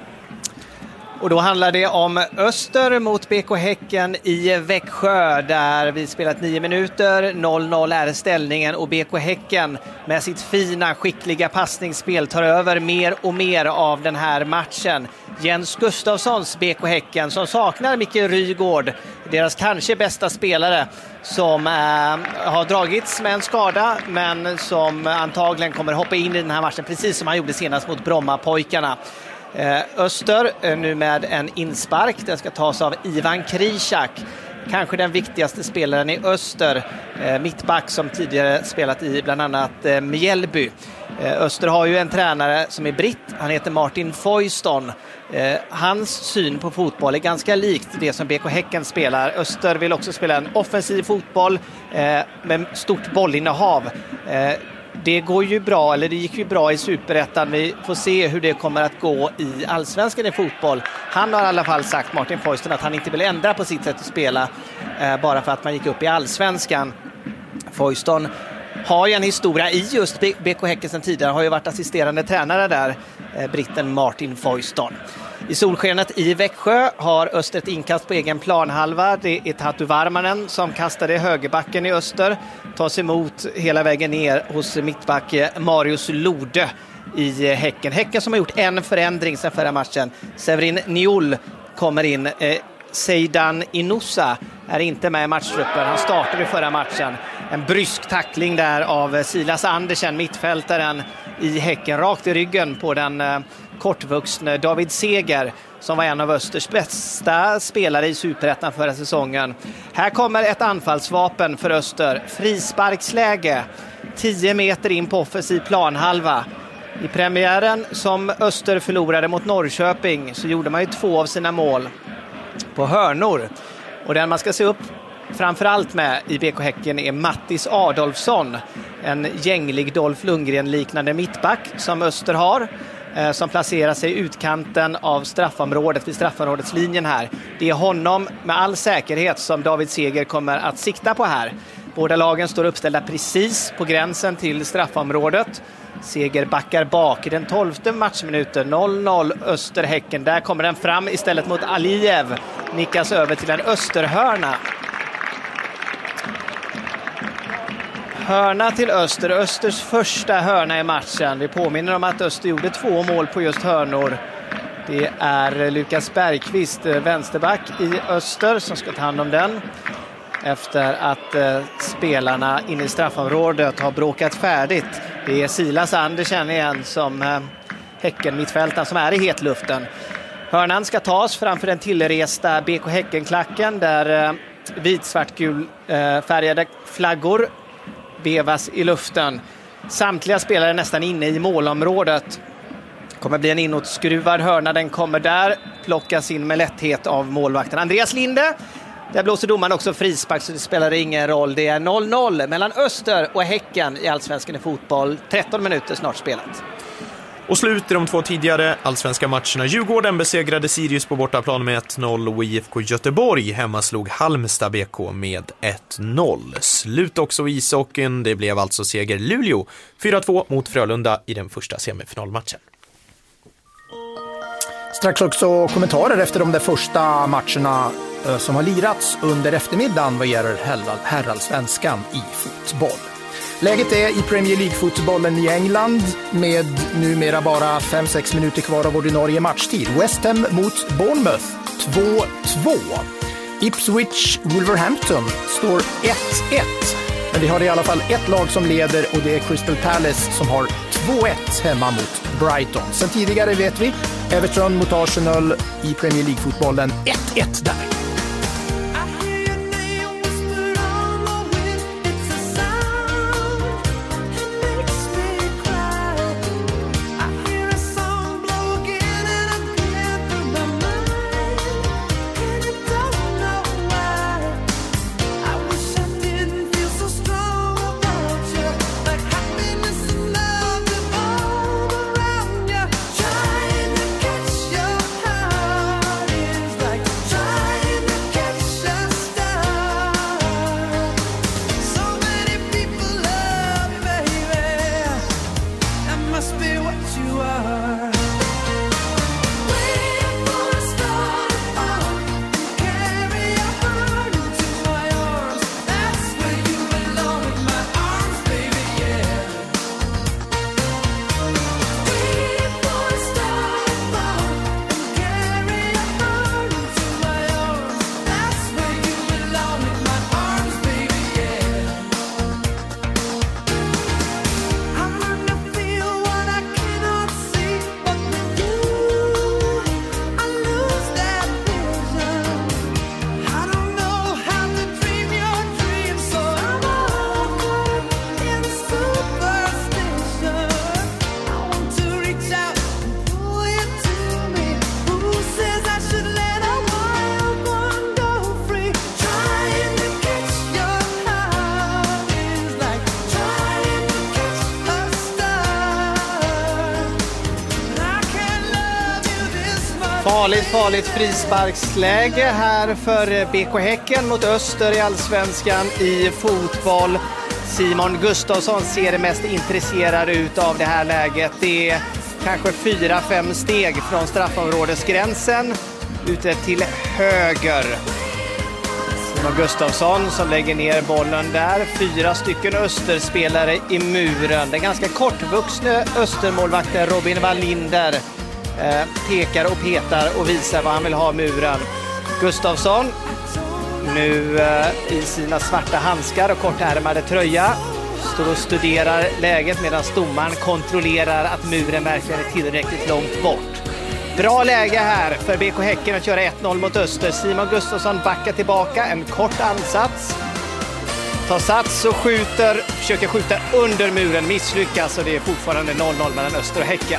Och då handlar det om Öster mot BK Häcken i Växjö där vi spelat 9 minuter. 0-0 är ställningen och BK Häcken med sitt fina, skickliga passningsspel tar över mer och mer av den här matchen. Jens Gustafssons BK Häcken som saknar Micke Rygård, deras kanske bästa spelare, som har dragits med en skada men som antagligen kommer hoppa in i den här matchen precis som han gjorde senast mot Brommapojkarna. Öster nu med en inspark. Den ska tas av Ivan Krishak. Kanske den viktigaste spelaren i Öster. Mittback som tidigare spelat i bland annat Mjällby. Öster har ju en tränare som är britt. Han heter Martin Foyston. Hans syn på fotboll är ganska likt det som BK Häcken spelar. Öster vill också spela en offensiv fotboll med stort bollinnehav. Det går ju bra, eller det gick ju bra i Superettan. Vi får se hur det kommer att gå i allsvenskan i fotboll. Han har i alla fall sagt, Martin Foyston, att han inte vill ändra på sitt sätt att spela bara för att man gick upp i allsvenskan. Foyston har ju en historia i just BK Häcken sedan tidigare, har ju varit assisterande tränare där, britten Martin Foyston. I solskenet i Växjö har Öster ett inkast på egen planhalva. Det är Tatu Varmanen som kastade högerbacken i Öster. Tas emot hela vägen ner hos mittback Marius Lode i Häcken. Häcken som har gjort en förändring sedan förra matchen. Severin Niol kommer in. Seidan Inusa är inte med i matchtruppen. Han startade i förra matchen. En brysk tackling där av Silas Andersen, mittfältaren i Häcken, rakt i ryggen på den kortvuxne David Seger som var en av Östers bästa spelare i Superettan förra säsongen. Här kommer ett anfallsvapen för Öster. Frisparksläge 10 meter in på offensiv planhalva. I premiären som Öster förlorade mot Norrköping så gjorde man ju 2 av sina mål på hörnor. Och den man ska se upp framförallt med i BK Häcken är Mattis Adolfsson. En gänglig Dolph Lundgren-liknande mittback som Öster har. Som placerar sig i utkanten av straffområdet, vid straffområdeslinjen här. Det är honom med all säkerhet som David Seger kommer att sikta på här. Båda lagen står uppställda precis på gränsen till straffområdet. Seger backar bak i den 12:e matchminuten. 0-0 Öster-Häcken. Där kommer den fram istället mot Aliyev. Nickas över till en Österhörna. Hörna till Öster. Östers första hörna i matchen. Vi påminner om att Öster gjorde 2 mål på just hörnor. Det är Lukas Bergqvist, vänsterback i Öster, som ska ta hand om den. Efter att spelarna inne i straffområdet har bråkat färdigt. Det är Silas Andersen igen som Häcken mittfältaren som är i hetluften. Hörnan ska tas framför den tillresta BK Häcken-klacken där vitsvartgul färgade flaggor vevas i luften. Samtliga spelare är nästan inne i målområdet. Kommer bli en inåtskruvad hörna. Den kommer där. Plockas in med lätthet av målvakten Andreas Linde. Där blåser domaren också frispark så det spelar ingen roll. Det är 0-0 mellan Öster och Häcken i allsvenskan i fotboll. 13 minuter snart spelat. Och slut i de 2 tidigare allsvenska matcherna. Djurgården besegrade Sirius på bortaplan med 1-0 och IFK Göteborg hemma slog Halmstad BK med 1-0. Slut också i ishockeyn. Det blev alltså seger Luleå 4-2 mot Frölunda i den första semifinalmatchen. Strax också kommentarer efter de där första matcherna som har lirats under eftermiddagen vad gäller herrallsvenskan i fotboll. Läget är i Premier League-fotbollen i England med numera bara 5-6 minuter kvar av ordinarie matchtid. West Ham mot Bournemouth 2-2. Ipswich Wolverhampton står 1-1. Men vi har i alla fall ett lag som leder och det är Crystal Palace som har 2-1 hemma mot Brighton. Sen tidigare vet vi Everton mot Arsenal i Premier League-fotbollen 1-1 där. Farligt frisparksläge här för BK Häcken mot Öster i Allsvenskan i fotboll. Simon Gustafsson ser det mest intresserad ut av det här läget. Det är kanske 4-5 steg från straffområdesgränsen ute till höger. Simon Gustafsson som lägger ner bollen där. 4 stycken Österspelare i muren. Den ganska kortvuxne Östermålvakten Robin Wallinder pekar och petar och visar vad han vill ha muren. Gustafsson nu i sina svarta handskar och kortärmade tröja står och studerar läget medan domaren kontrollerar att muren verkligen är tillräckligt långt bort. Bra läge här för BK Häcken att göra 1-0 mot Öster. Simon Gustafsson backar tillbaka, en kort ansats. Tar sats och försöker skjuta under muren, misslyckas och det är fortfarande 0-0 mellan Öster och Häcken.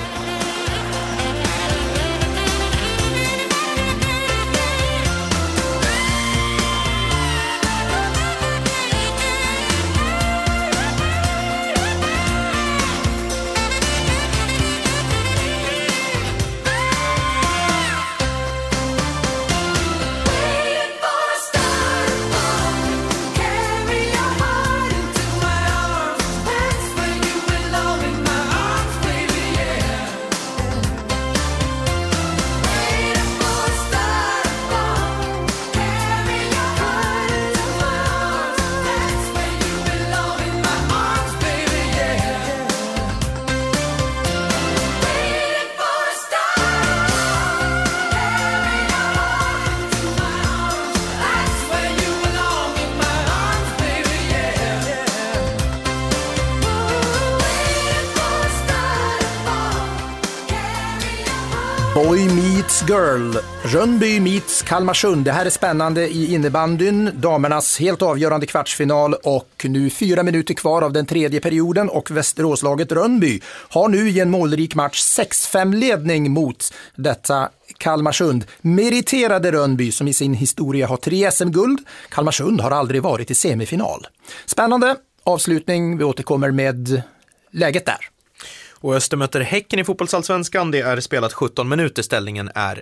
Boy meets girl. Rönnby meets Kalmarsund. Det här är spännande i innebandyn. Damernas helt avgörande kvartsfinal och nu 4 minuter kvar av den tredje perioden och Västeråslaget Rönnby har nu i en målrik match 6-5-ledning mot detta Kalmarsund. Meriterade Rönnby som i sin historia har 3 SM-guld. Kalmarsund har aldrig varit i semifinal. Spännande avslutning. Vi återkommer med läget där. Och Öster möter Häcken i fotbollsallsvenskan. Det är spelat 17 minuter. Ställningen är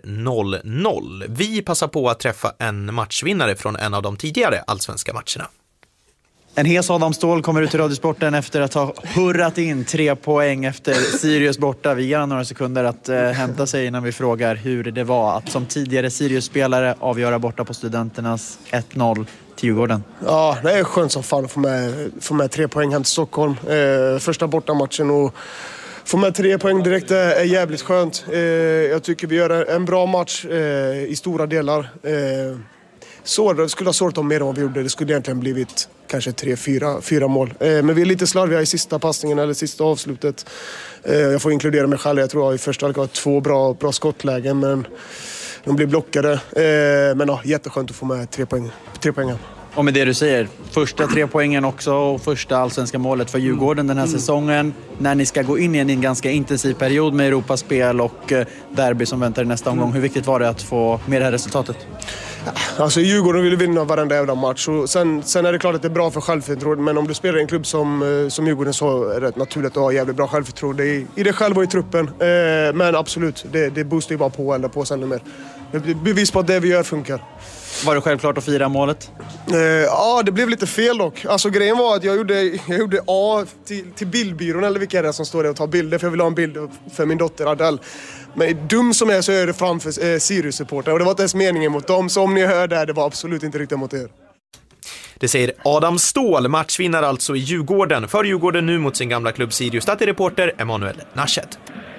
0-0. Vi passar på att träffa en matchvinnare från en av de tidigare allsvenska matcherna. En hes Adam Ståhl kommer ut i Radiosporten efter att ha hurrat in 3 poäng efter Sirius borta. Vi ger några sekunder att hämta sig innan vi frågar hur det var att som tidigare Sirius-spelare avgöra borta på Studenternas 1-0 till Djurgården. Ja, det är skönt som fan att få med 3 poäng hem till Stockholm. Första bortamatchen och få med 3 poäng direkt är jävligt skönt. Jag tycker vi gör en bra match i stora delar. skulle ha sålt om mer än vad vi gjorde. Det skulle egentligen blivit kanske 3-4 mål. Men vi är lite slarviga i sista passningen eller sista avslutet. Jag får inkludera mig själv. Jag tror jag i första halvlek har 2 bra skottlägen, men de blir blockade. Men ja, jätteskönt att få med 3 poäng. Och med det du säger, första 3 poängen också och första allsvenska målet för Djurgården den här säsongen. När ni ska gå in i en ganska intensiv period med Europaspel och derby som väntar i nästa omgång. Hur viktigt var det att få med det här resultatet? Alltså Djurgården vill vinna varenda jävla match. Och sen är det klart att det är bra för självförtroende. Men om du spelar i en klubb som Djurgården så är det naturligt att ha jävligt bra självförtroende i det själv och i truppen. Men absolut, det boostar ju bara på eller på sen mer. Bevis på att det vi gör funkar. Var det självklart att fira målet? Ja, det blev lite fel dock. Alltså grejen var att jag gjorde A till bildbyrån eller vilka är det som står där och tar bilder. För jag vill ha en bild för min dotter Adele. Men dum som jag så är det framför Sirius-supportrar. Och det var inte ens meningen mot dem. Så om ni hör det var absolut inte riktigt mot er. Det säger Adam Ståhl, matchvinnare alltså i Djurgården. För Djurgården nu mot sin gamla klubb Sirius. Reporter Emanuel Nasched.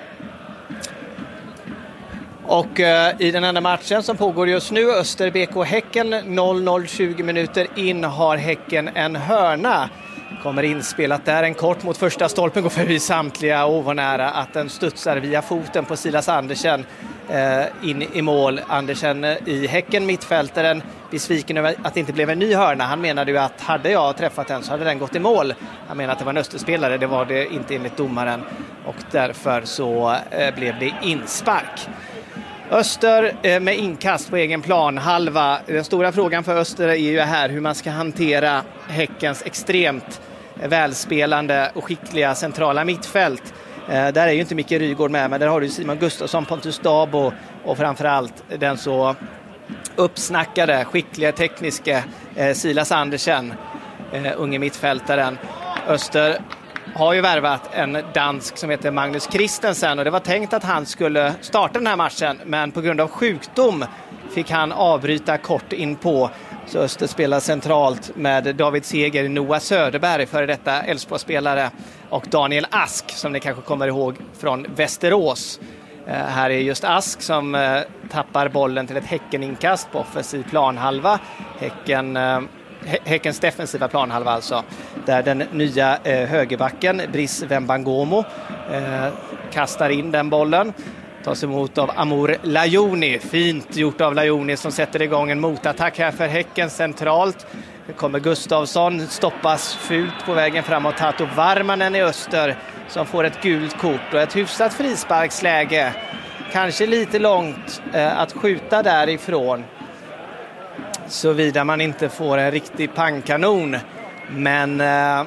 Och i den andra matchen som pågår just nu, Öster BK Häcken 0-0, 20 minuter in har Häcken en hörna. Kommer inspelat där, en kort mot första stolpen, går förbi samtliga och var nära att den studsar via foten på Silas Andersen in i mål. Andersen i Häcken, mittfältaren, besviken över att det inte blev en ny hörna. Han menade ju att hade jag träffat den så hade den gått i mål. Han menade att det var en Österspelare, det var det inte enligt domaren och därför så blev det inspark. Öster med inkast på egen plan, halva. Den stora frågan för Öster är ju här hur man ska hantera Häckens extremt välspelande och skickliga centrala mittfält. Där är ju inte Micke Rygaard med, men där har du Simon Gustafsson, Pontus Dabo och framförallt den så uppsnackade, skickliga, tekniska Silas Andersen, unge mittfältaren. Öster har ju värvat en dansk som heter Magnus Christensen och det var tänkt att han skulle starta den här matchen, men på grund av sjukdom fick han avbryta kort in på. Så Öster spelar centralt med David Seger, Noah Söderberg, före detta Elfsborgsspelare, och Daniel Ask som ni kanske kommer ihåg från Västerås. Här är just Ask som tappar bollen till ett Häckeninkast på offensiv planhalva. Häckens defensiva planhalva alltså, där den nya högerbacken Brice Wembangomo kastar in den bollen, tas emot av Amor Lajoni. Fint gjort av Lajoni som sätter igång en motattack här för Häcken centralt. Det kommer Gustafsson, stoppas fult på vägen framåt. Tato Varmanen i Öster som får ett gult kort och ett hyfsat frisparksläge. Kanske lite långt att skjuta därifrån, såvida man inte får en riktig pangkanon. Men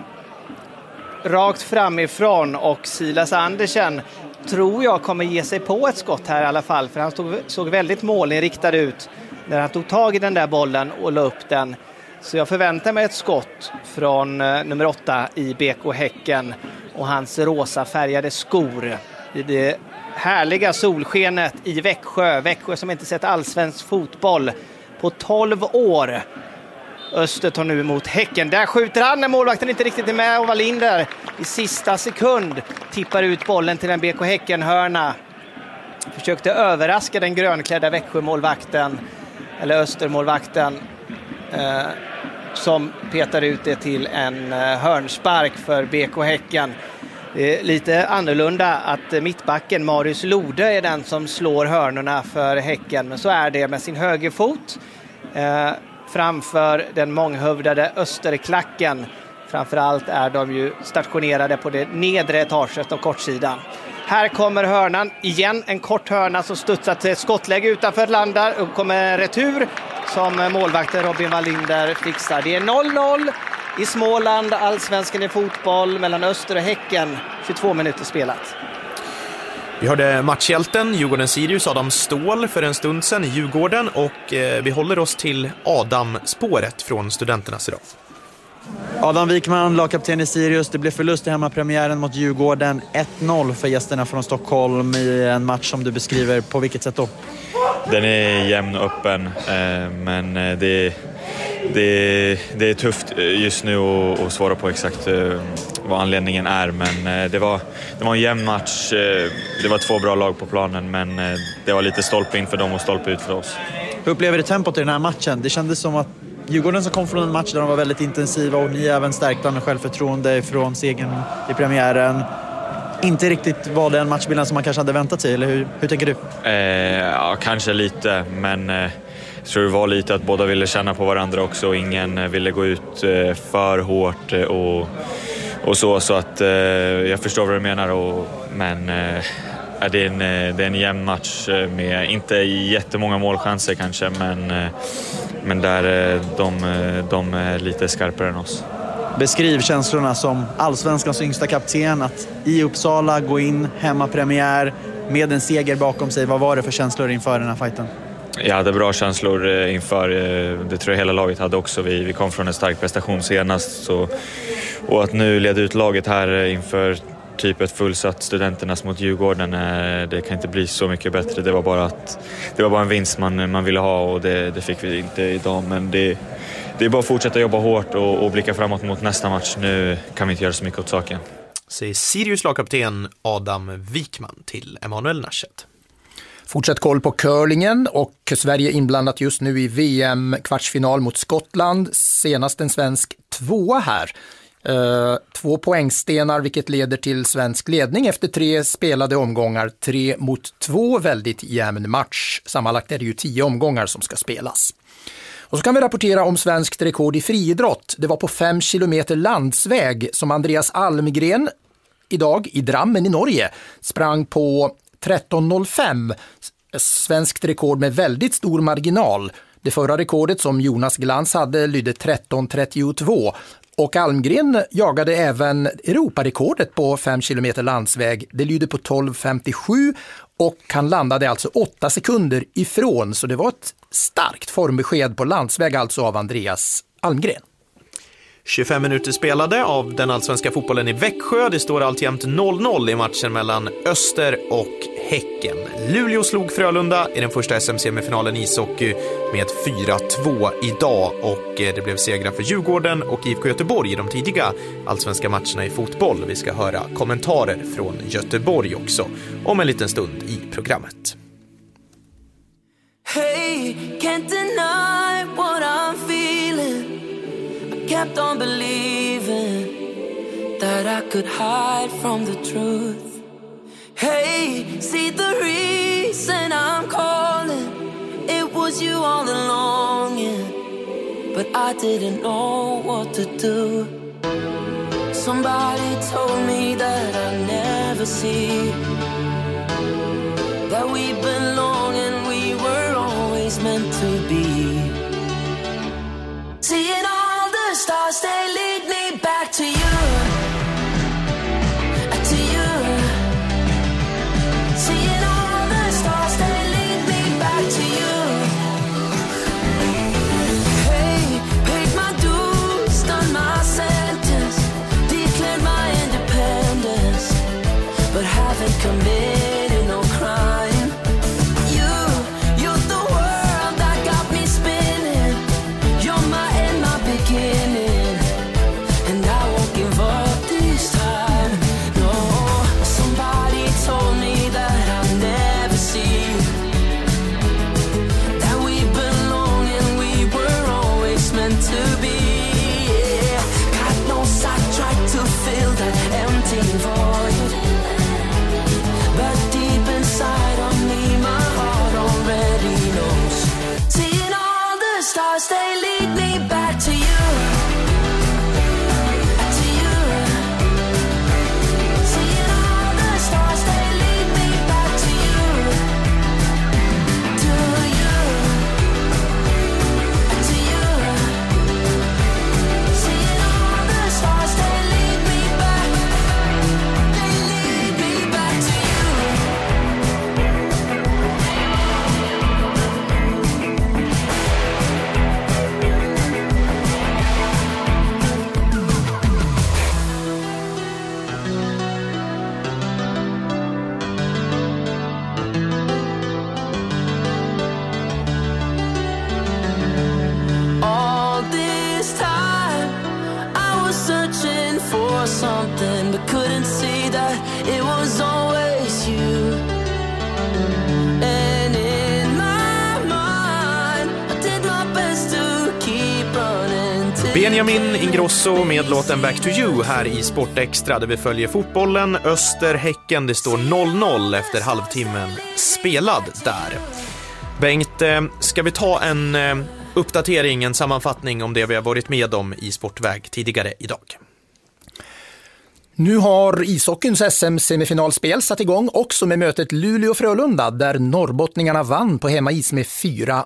rakt framifrån, och Silas Andersen tror jag kommer ge sig på ett skott här i alla fall. För han såg väldigt målinriktad ut när han tog tag i den där bollen och la upp den. Så jag förväntar mig ett skott från nummer 8 i BK Häcken och hans rosa färgade skor i det härliga solskenet i Växjö. Växjö som inte sett allsvensk fotboll på 12 år. Öster tar nu emot Häcken. Där skjuter han när målvakten inte riktigt är med, och Wallinder i sista sekund tippar ut bollen till en BK Häcken-hörna. Försökte överraska den grönklädda Växjö-målvakten, eller Öster-målvakten, som petar ut det till en hörnspark för BK Häcken. Det är lite annorlunda att mittbacken Marius Lode är den som slår hörnorna för Häcken, men så är det med sin högerfot framför den månghövdade Österklacken. Framförallt är de ju stationerade på det nedre etaget av kortsidan. Här kommer hörnan igen, en kort hörna som studsar till ett skottläge utanför, landar och kommer en retur som målvakten Robin Wallinder fixar. Det är 0-0 i Småland, allsvenskan i fotboll mellan Öster och Häcken, 22 minuter spelat. Vi hörde matchhjälten Djurgården-Sirius Adam Ståhl för en stund sedan i Djurgården, och vi håller oss till Adam-spåret från Studenternas idag. Adam Wikman, lagkapten i Sirius. Det blev förlust i hemmapremiären mot Djurgården. 1-0 för gästerna från Stockholm i en match som du beskriver. På vilket sätt då? Den är jämn och öppen, men det är tufft just nu att svara på exakt vad anledningen är, men det var en jämn match. Det var 2 bra lag på planen, men det var lite stolpe in för dem och stolpe ut för oss. Hur upplever du tempot i den här matchen? Det kändes som att Djurgården som kom från en match där de var väldigt intensiva och ni även stärkta med självförtroende från segern i premiären. Inte riktigt var den matchbilden som man kanske hade väntat sig, eller hur tänker du? Ja, kanske lite, men jag tror det var lite att båda ville känna på varandra också och ingen ville gå ut för hårt och så att jag förstår vad du menar, men det är en jämn match med inte jättemånga målchanser kanske, men där de är lite skarpare än oss. Beskriv känslorna som allsvenskans yngsta kapten, att i Uppsala gå in hemmapremiär med en seger bakom sig. Vad var det för känslor inför den här fighten? Jag hade bra känslor inför, det tror jag hela laget hade också. Vi kom från en stark prestation senast, och att nu leda ut laget här inför typ ett fullsatt Studenternas mot Djurgården, det kan inte bli så mycket bättre. Det var bara en vinst man ville ha, och det fick vi inte idag, men det är bara att fortsätta jobba hårt och blicka framåt mot nästa match. Nu kan vi inte göra så mycket åt saken. Säger Sirius lagkapten Adam Wikman till Emanuel Naschet. Fortsätt koll på curlingen, och Sverige inblandat just nu i VM-kvartsfinal mot Skottland. Senast en svensk 2 här. 2 poängstenar, vilket leder till svensk ledning efter 3 spelade omgångar. 3-2, väldigt jämn match. Sammanlagt är det ju 10 omgångar som ska spelas. Och så kan vi rapportera om svenskt rekord i friidrott. Det var på 5 kilometer landsväg som Andreas Almgren idag i Drammen i Norge sprang på 13.05. Svenskt rekord med väldigt stor marginal. Det förra rekordet som Jonas Glans hade lydde 13.32. Och Almgren jagade även Europarekordet på 5 kilometer landsväg. Det lyder på 12.57 och han landade alltså 8 sekunder ifrån. Så det var ett starkt formbesked på landsväg alltså av Andreas Almgren. 25 minuter spelade av den allsvenska fotbollen i Växjö. Det står alltjämt 0-0 i matchen mellan Öster och Häcken. Luleå slog Frölunda i den första SM-semifinalen i ishockey med 4-2 idag, och det blev segrar för Djurgården och IFK Göteborg i de tidiga allsvenska matcherna i fotboll. Vi ska höra kommentarer från Göteborg också om en liten stund i programmet. Hey, can't deny what I'm feeling. Kept on believing that I could hide from the truth. Hey, see the reason I'm calling. It was you all along, yeah. But I didn't know what to do. Somebody told me that I'd never see that we belong and we were always meant to be. Seeing all the stars, they lead me back to you, to you. Seeing all the stars, they lead me back to you. Hey, paid my dues, done my sentence, declared my independence, but haven't committed no crime. You're the world that got me spinning. You're my end, my beginning, and I won't give up this time. No, somebody told me that I'll never see that we belong and we were always meant to be. Yeah. God knows I tried to fill that empty void, but deep inside of me, my heart already knows. Seeing all the stars, they lead me back to you, to you. Seeing all the stars, they lead me back to you, to you, to you. Seeing all the stars, they lead me back to you. All this time I was searching for something, but couldn't see that it was always you. And in my mind Benjamin Ingrosso med låten Back to You här i Sportextra där vi följer fotbollen. Öster-Häcken, det står 0-0 efter halvtimmen spelad där. Bengt, ska vi ta en uppdatering, en sammanfattning om det vi har varit med om i Sportväg tidigare idag? Nu har ishockeyns SM-semifinalspel satt igång också med mötet Luleå-Frölunda där norrbottningarna vann på hemmais med 4-2.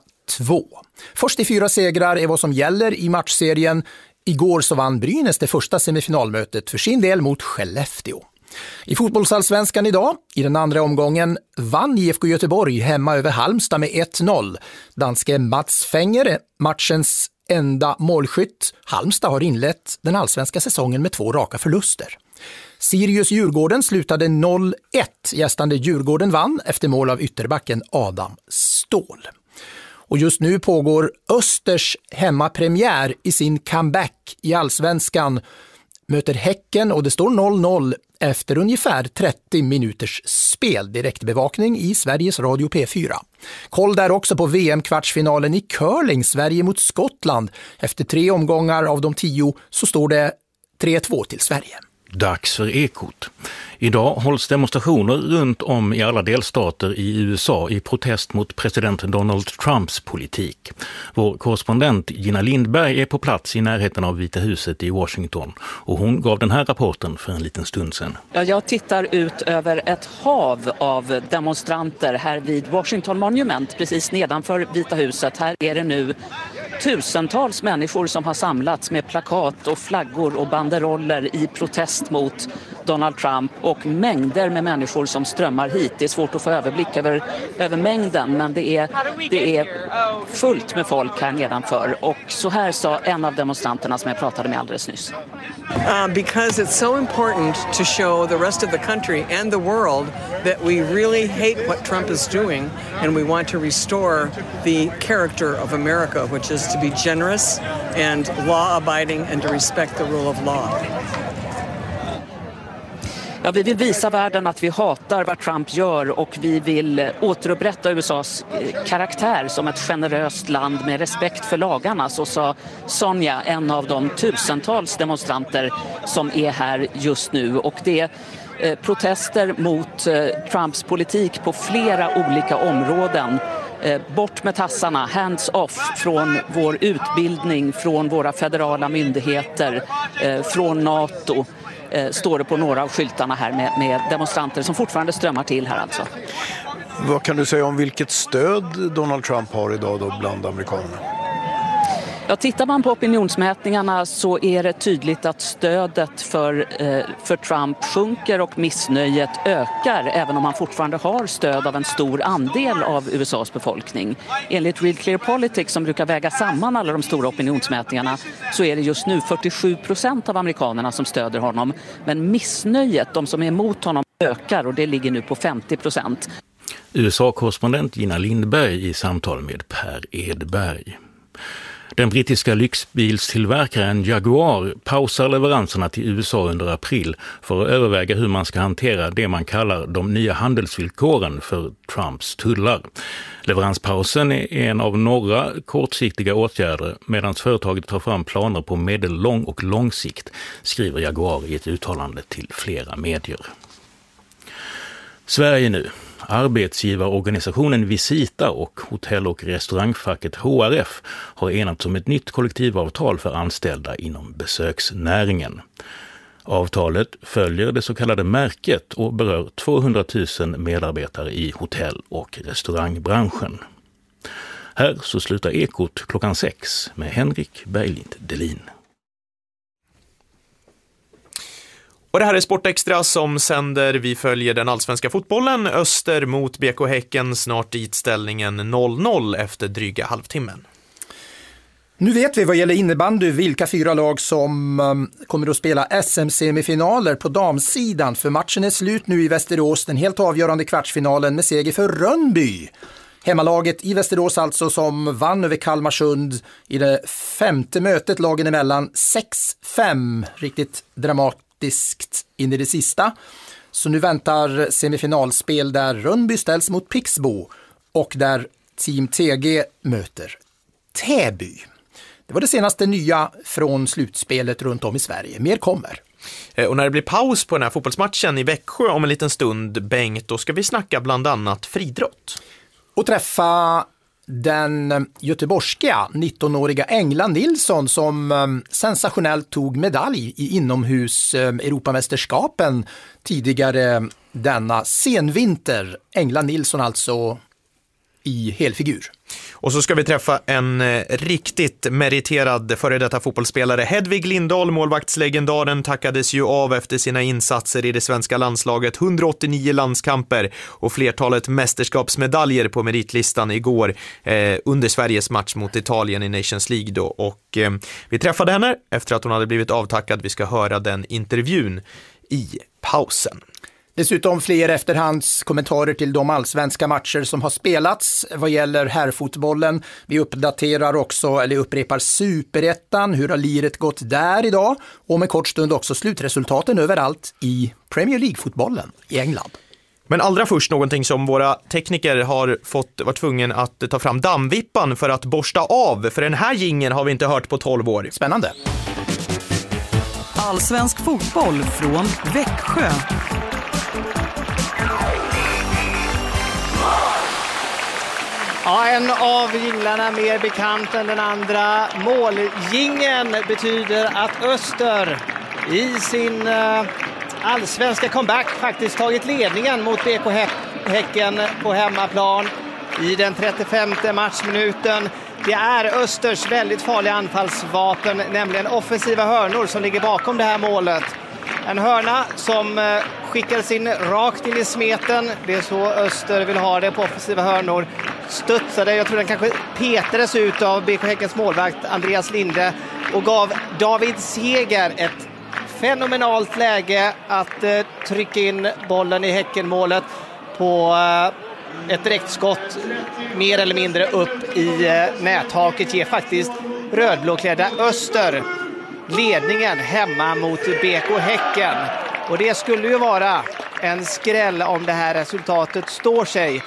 Först i 4 segrar är vad som gäller i matchserien. Igår så vann Brynäs det första semifinalmötet för sin del mot Skellefteå. I fotbollsallsvenskan idag, i den andra omgången, vann IFK Göteborg hemma över Halmstad med 1-0. Danske Mats Fenger, matchens enda målskytt. Halmstad har inlett den allsvenska säsongen med 2 raka förluster. Sirius-Djurgården slutade 0-1. Gästande Djurgården vann efter mål av ytterbacken Adam Ståhl. Och just nu pågår Östers hemmapremiär i sin comeback i allsvenskan. Möter Häcken och det står 0-0 efter ungefär 30 minuters spel. Direktbevakning i Sveriges Radio P4. Koll där också på VM-kvartsfinalen i curling, Sverige mot Skottland. Efter 3 omgångar av de 10 så står det 3-2 till Sverige. Dags för Ekot. Idag hålls demonstrationer runt om i alla delstater i USA i protest mot president Donald Trumps politik. Vår korrespondent Gina Lindberg är på plats i närheten av Vita huset i Washington och hon gav den här rapporten för en liten stund sedan. Ja, jag tittar ut över ett hav av demonstranter här vid Washington Monument precis nedanför Vita huset. Här är det nu tusentals människor som har samlats med plakat och flaggor och banderoller i protest mot Donald Trump och mängder med människor som strömmar hit. Det är svårt att få överblick över mängden, men det är fullt med folk här nedanför. Och så här sa en av demonstranterna som jag pratade med alldeles nyss. Because it's so important to show the rest of the country and the world that we really hate what Trump is doing and we want to restore the character of America, which is to be generous and law-abiding and to respect the rule of law. Ja, vi vill visa världen att vi hatar vad Trump gör och vi vill återupprätta USAs karaktär som ett generöst land med respekt för lagarna, så sa Sonja, en av de tusentals demonstranter som är här just nu. Och det är protester mot Trumps politik på flera olika områden. Bort med tassarna, hands off från vår utbildning, från våra federala myndigheter, från NATO. Står det på några av skyltarna här med demonstranter som fortfarande strömmar till här alltså. Vad kan du säga om vilket stöd Donald Trump har idag då bland amerikanerna? Ja, tittar man på opinionsmätningarna så är det tydligt att stödet för Trump sjunker och missnöjet ökar, även om han fortfarande har stöd av en stor andel av USAs befolkning. Enligt Real Clear Politics, som brukar väga samman alla de stora opinionsmätningarna, så är det just nu 47% av amerikanerna som stöder honom. Men missnöjet, de som är emot honom, ökar och det ligger nu på 50%. USA-korrespondent Gina Lindberg i samtal med Per Edberg. Den brittiska lyxbilstillverkaren Jaguar pausar leveranserna till USA under april för att överväga hur man ska hantera det man kallar de nya handelsvillkoren för Trumps tullar. Leveranspausen är en av några kortsiktiga åtgärder medan företaget tar fram planer på medellång och lång sikt, skriver Jaguar i ett uttalande till flera medier. Sverige nu. Arbetsgivarorganisationen Visita och hotell- och restaurangfacket HRF har enats om ett nytt kollektivavtal för anställda inom besöksnäringen. Avtalet följer det så kallade märket och berör 200 000 medarbetare i hotell- och restaurangbranschen. Här så slutar Ekot 6 med Henrik Berglind Delin. Och det här är Sportextra som sänder. Vi följer den allsvenska fotbollen. Öster mot BK Häcken, snart dit ställningen 0-0 efter dryga halvtimmen. Nu vet vi vad gäller innebandy vilka 4 lag som kommer att spela SM-semifinaler på damsidan. För matchen är slut nu i Västerås, den helt avgörande kvartsfinalen med seger för Rönnby. Hemmalaget i Västerås alltså, som vann över Kalmarsund i det 5:e mötet lagen emellan 6-5. Riktigt dramatiskt in i det sista. Så nu väntar semifinalspel där Rönnby ställs mot Pixbo och där Team TG möter Täby. Det var det senaste nya från slutspelet runt om i Sverige. Mer kommer. Och när det blir paus på den här fotbollsmatchen i Växjö om en liten stund, Bengt, då ska vi snacka bland annat friidrott. Och träffa den göteborgska 19-åriga Engla Nilsson som sensationellt tog medalj i inomhus Europamästerskapen tidigare denna senvinter. Engla Nilsson alltså i helfigur. Och så ska vi träffa en riktigt meriterad före detta fotbollsspelare. Hedvig Lindahl, målvaktslegendaren, tackades ju av efter sina insatser i det svenska landslaget. 189 landskamper och flertalet mästerskapsmedaljer på meritlistan igår under Sveriges match mot Italien i Nations League då. Och vi träffade henne efter att hon hade blivit avtackad. Vi ska höra den intervjun i pausen. Dessutom fler efterhandskommentarer till de allsvenska matcher som har spelats vad gäller herrfotbollen. Vi uppdaterar också, eller upprepar Superettan, hur har liret gått där idag? Och om en kort stund också slutresultaten överallt i Premier League-fotbollen i England. Men allra först någonting som våra tekniker har varit tvungen att ta fram dammvippan för att borsta av. För den här jingeln har vi inte hört på 12 år. Spännande. Allsvensk fotboll från Växjö. Ja, en av jinglarna mer bekant än den andra. Måljingeln betyder att Öster i sin allsvenska comeback faktiskt tagit ledningen mot BK Häcken på hemmaplan i den 35:e matchminuten. Det är Östers väldigt farliga anfallsvapen, nämligen offensiva hörnor, som ligger bakom det här målet. En hörna som skickades in rakt in i smeten. Det är så Öster vill ha det på offensiva hörnor. Studsade, jag tror den kanske petades ut av BK Häckens målvakt Andreas Linde och gav David Seger ett fenomenalt läge att trycka in bollen i Häckenmålet på ett direktskott mer eller mindre upp i nättaket. Ger faktiskt rödblåklädda Öster ledningen hemma mot BK Häcken. Och det skulle ju vara en skräll om det här resultatet står sig.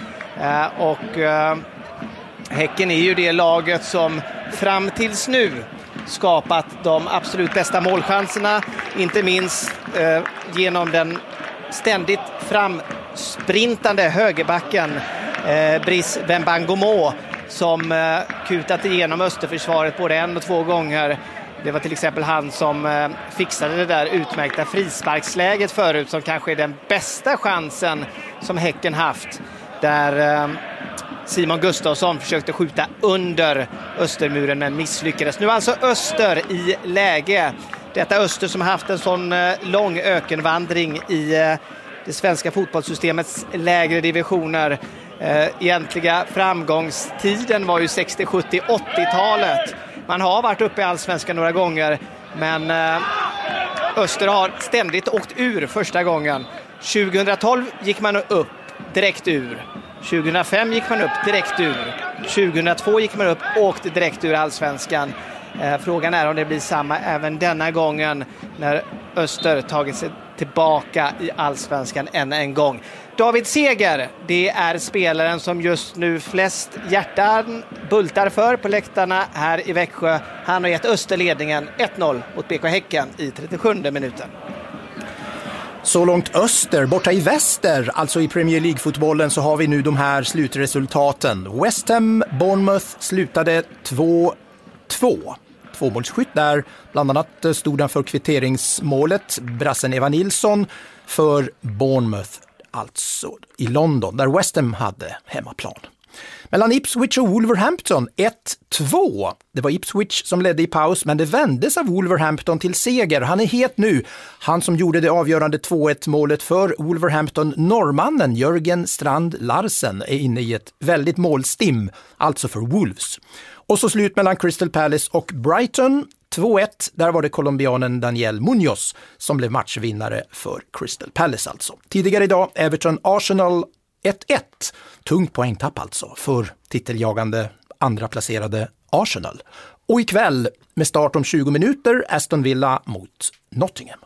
Häcken är ju det laget som fram tills nu skapat de absolut bästa målchanserna. Inte minst genom den ständigt framsprintande högerbacken Brice Wembangomo som kutat igenom Österförsvaret både 1 och 2 gånger. Det var till exempel han som fixade det där utmärkta frisparksläget förut, som kanske är den bästa chansen som Häcken haft. Där Simon Gustafsson försökte skjuta under Östermuren men misslyckades. Nu alltså Öster i läge. Detta Öster som haft en sån lång ökenvandring i det svenska fotbollssystemets lägre divisioner. Egentliga framgångstiden var ju 60, 70, 80-talet. Man har varit uppe i allsvenskan några gånger, men Öster har ständigt åkt ur första gången. 2012 gick man upp direkt ur. 2005 gick man upp direkt ur. 2002 gick man upp och åkte direkt ur allsvenskan. Frågan är om det blir samma även denna gången när Öster tagit sig tillbaka i allsvenskan än en gång. David Seger, det är spelaren som just nu flest hjärtan bultar för på läktarna här i Växjö. Han har gett Öster ledningen 1-0 mot BK Häcken i 37:e minuten. Så långt Öster. Borta i väster, alltså i Premier League-fotbollen, så har vi nu de här slutresultaten. West Ham, Bournemouth slutade 2-2. Tvåmålsskytt där. Bland annat stod han för kvitteringsmålet, brassen Eva Nilsson, för Bournemouth, alltså i London, där West Ham hade hemmaplan. Mellan Ipswich och Wolverhampton 1-2. Det var Ipswich som ledde i paus, men det vändes av Wolverhampton till seger. Han är het nu. Han som gjorde det avgörande 2-1-målet för Wolverhampton, norrmannen Jörgen Strand Larsen, är inne i ett väldigt målstim, alltså för Wolves. Och så slut mellan Crystal Palace och Brighton 2-1. Där var det colombianen Daniel Munoz som blev matchvinnare för Crystal Palace alltså. Tidigare idag Everton-Arsenal 1-1. Tungt poängtapp alltså för titeljagande andra placerade Arsenal. Och ikväll med start om 20 minuter Aston Villa mot Nottingham.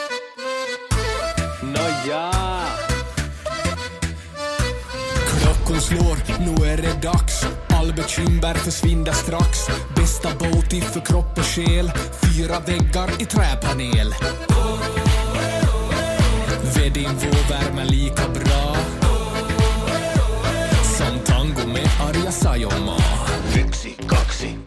Klockorna som slår, nu är det dags. All bekymmer försvinner strax. Bästa båt för kropp och själ. 4 väggar i träpanel. Vedinvå värmer lika bra som tango med Arja Saijonmaa. 1, 2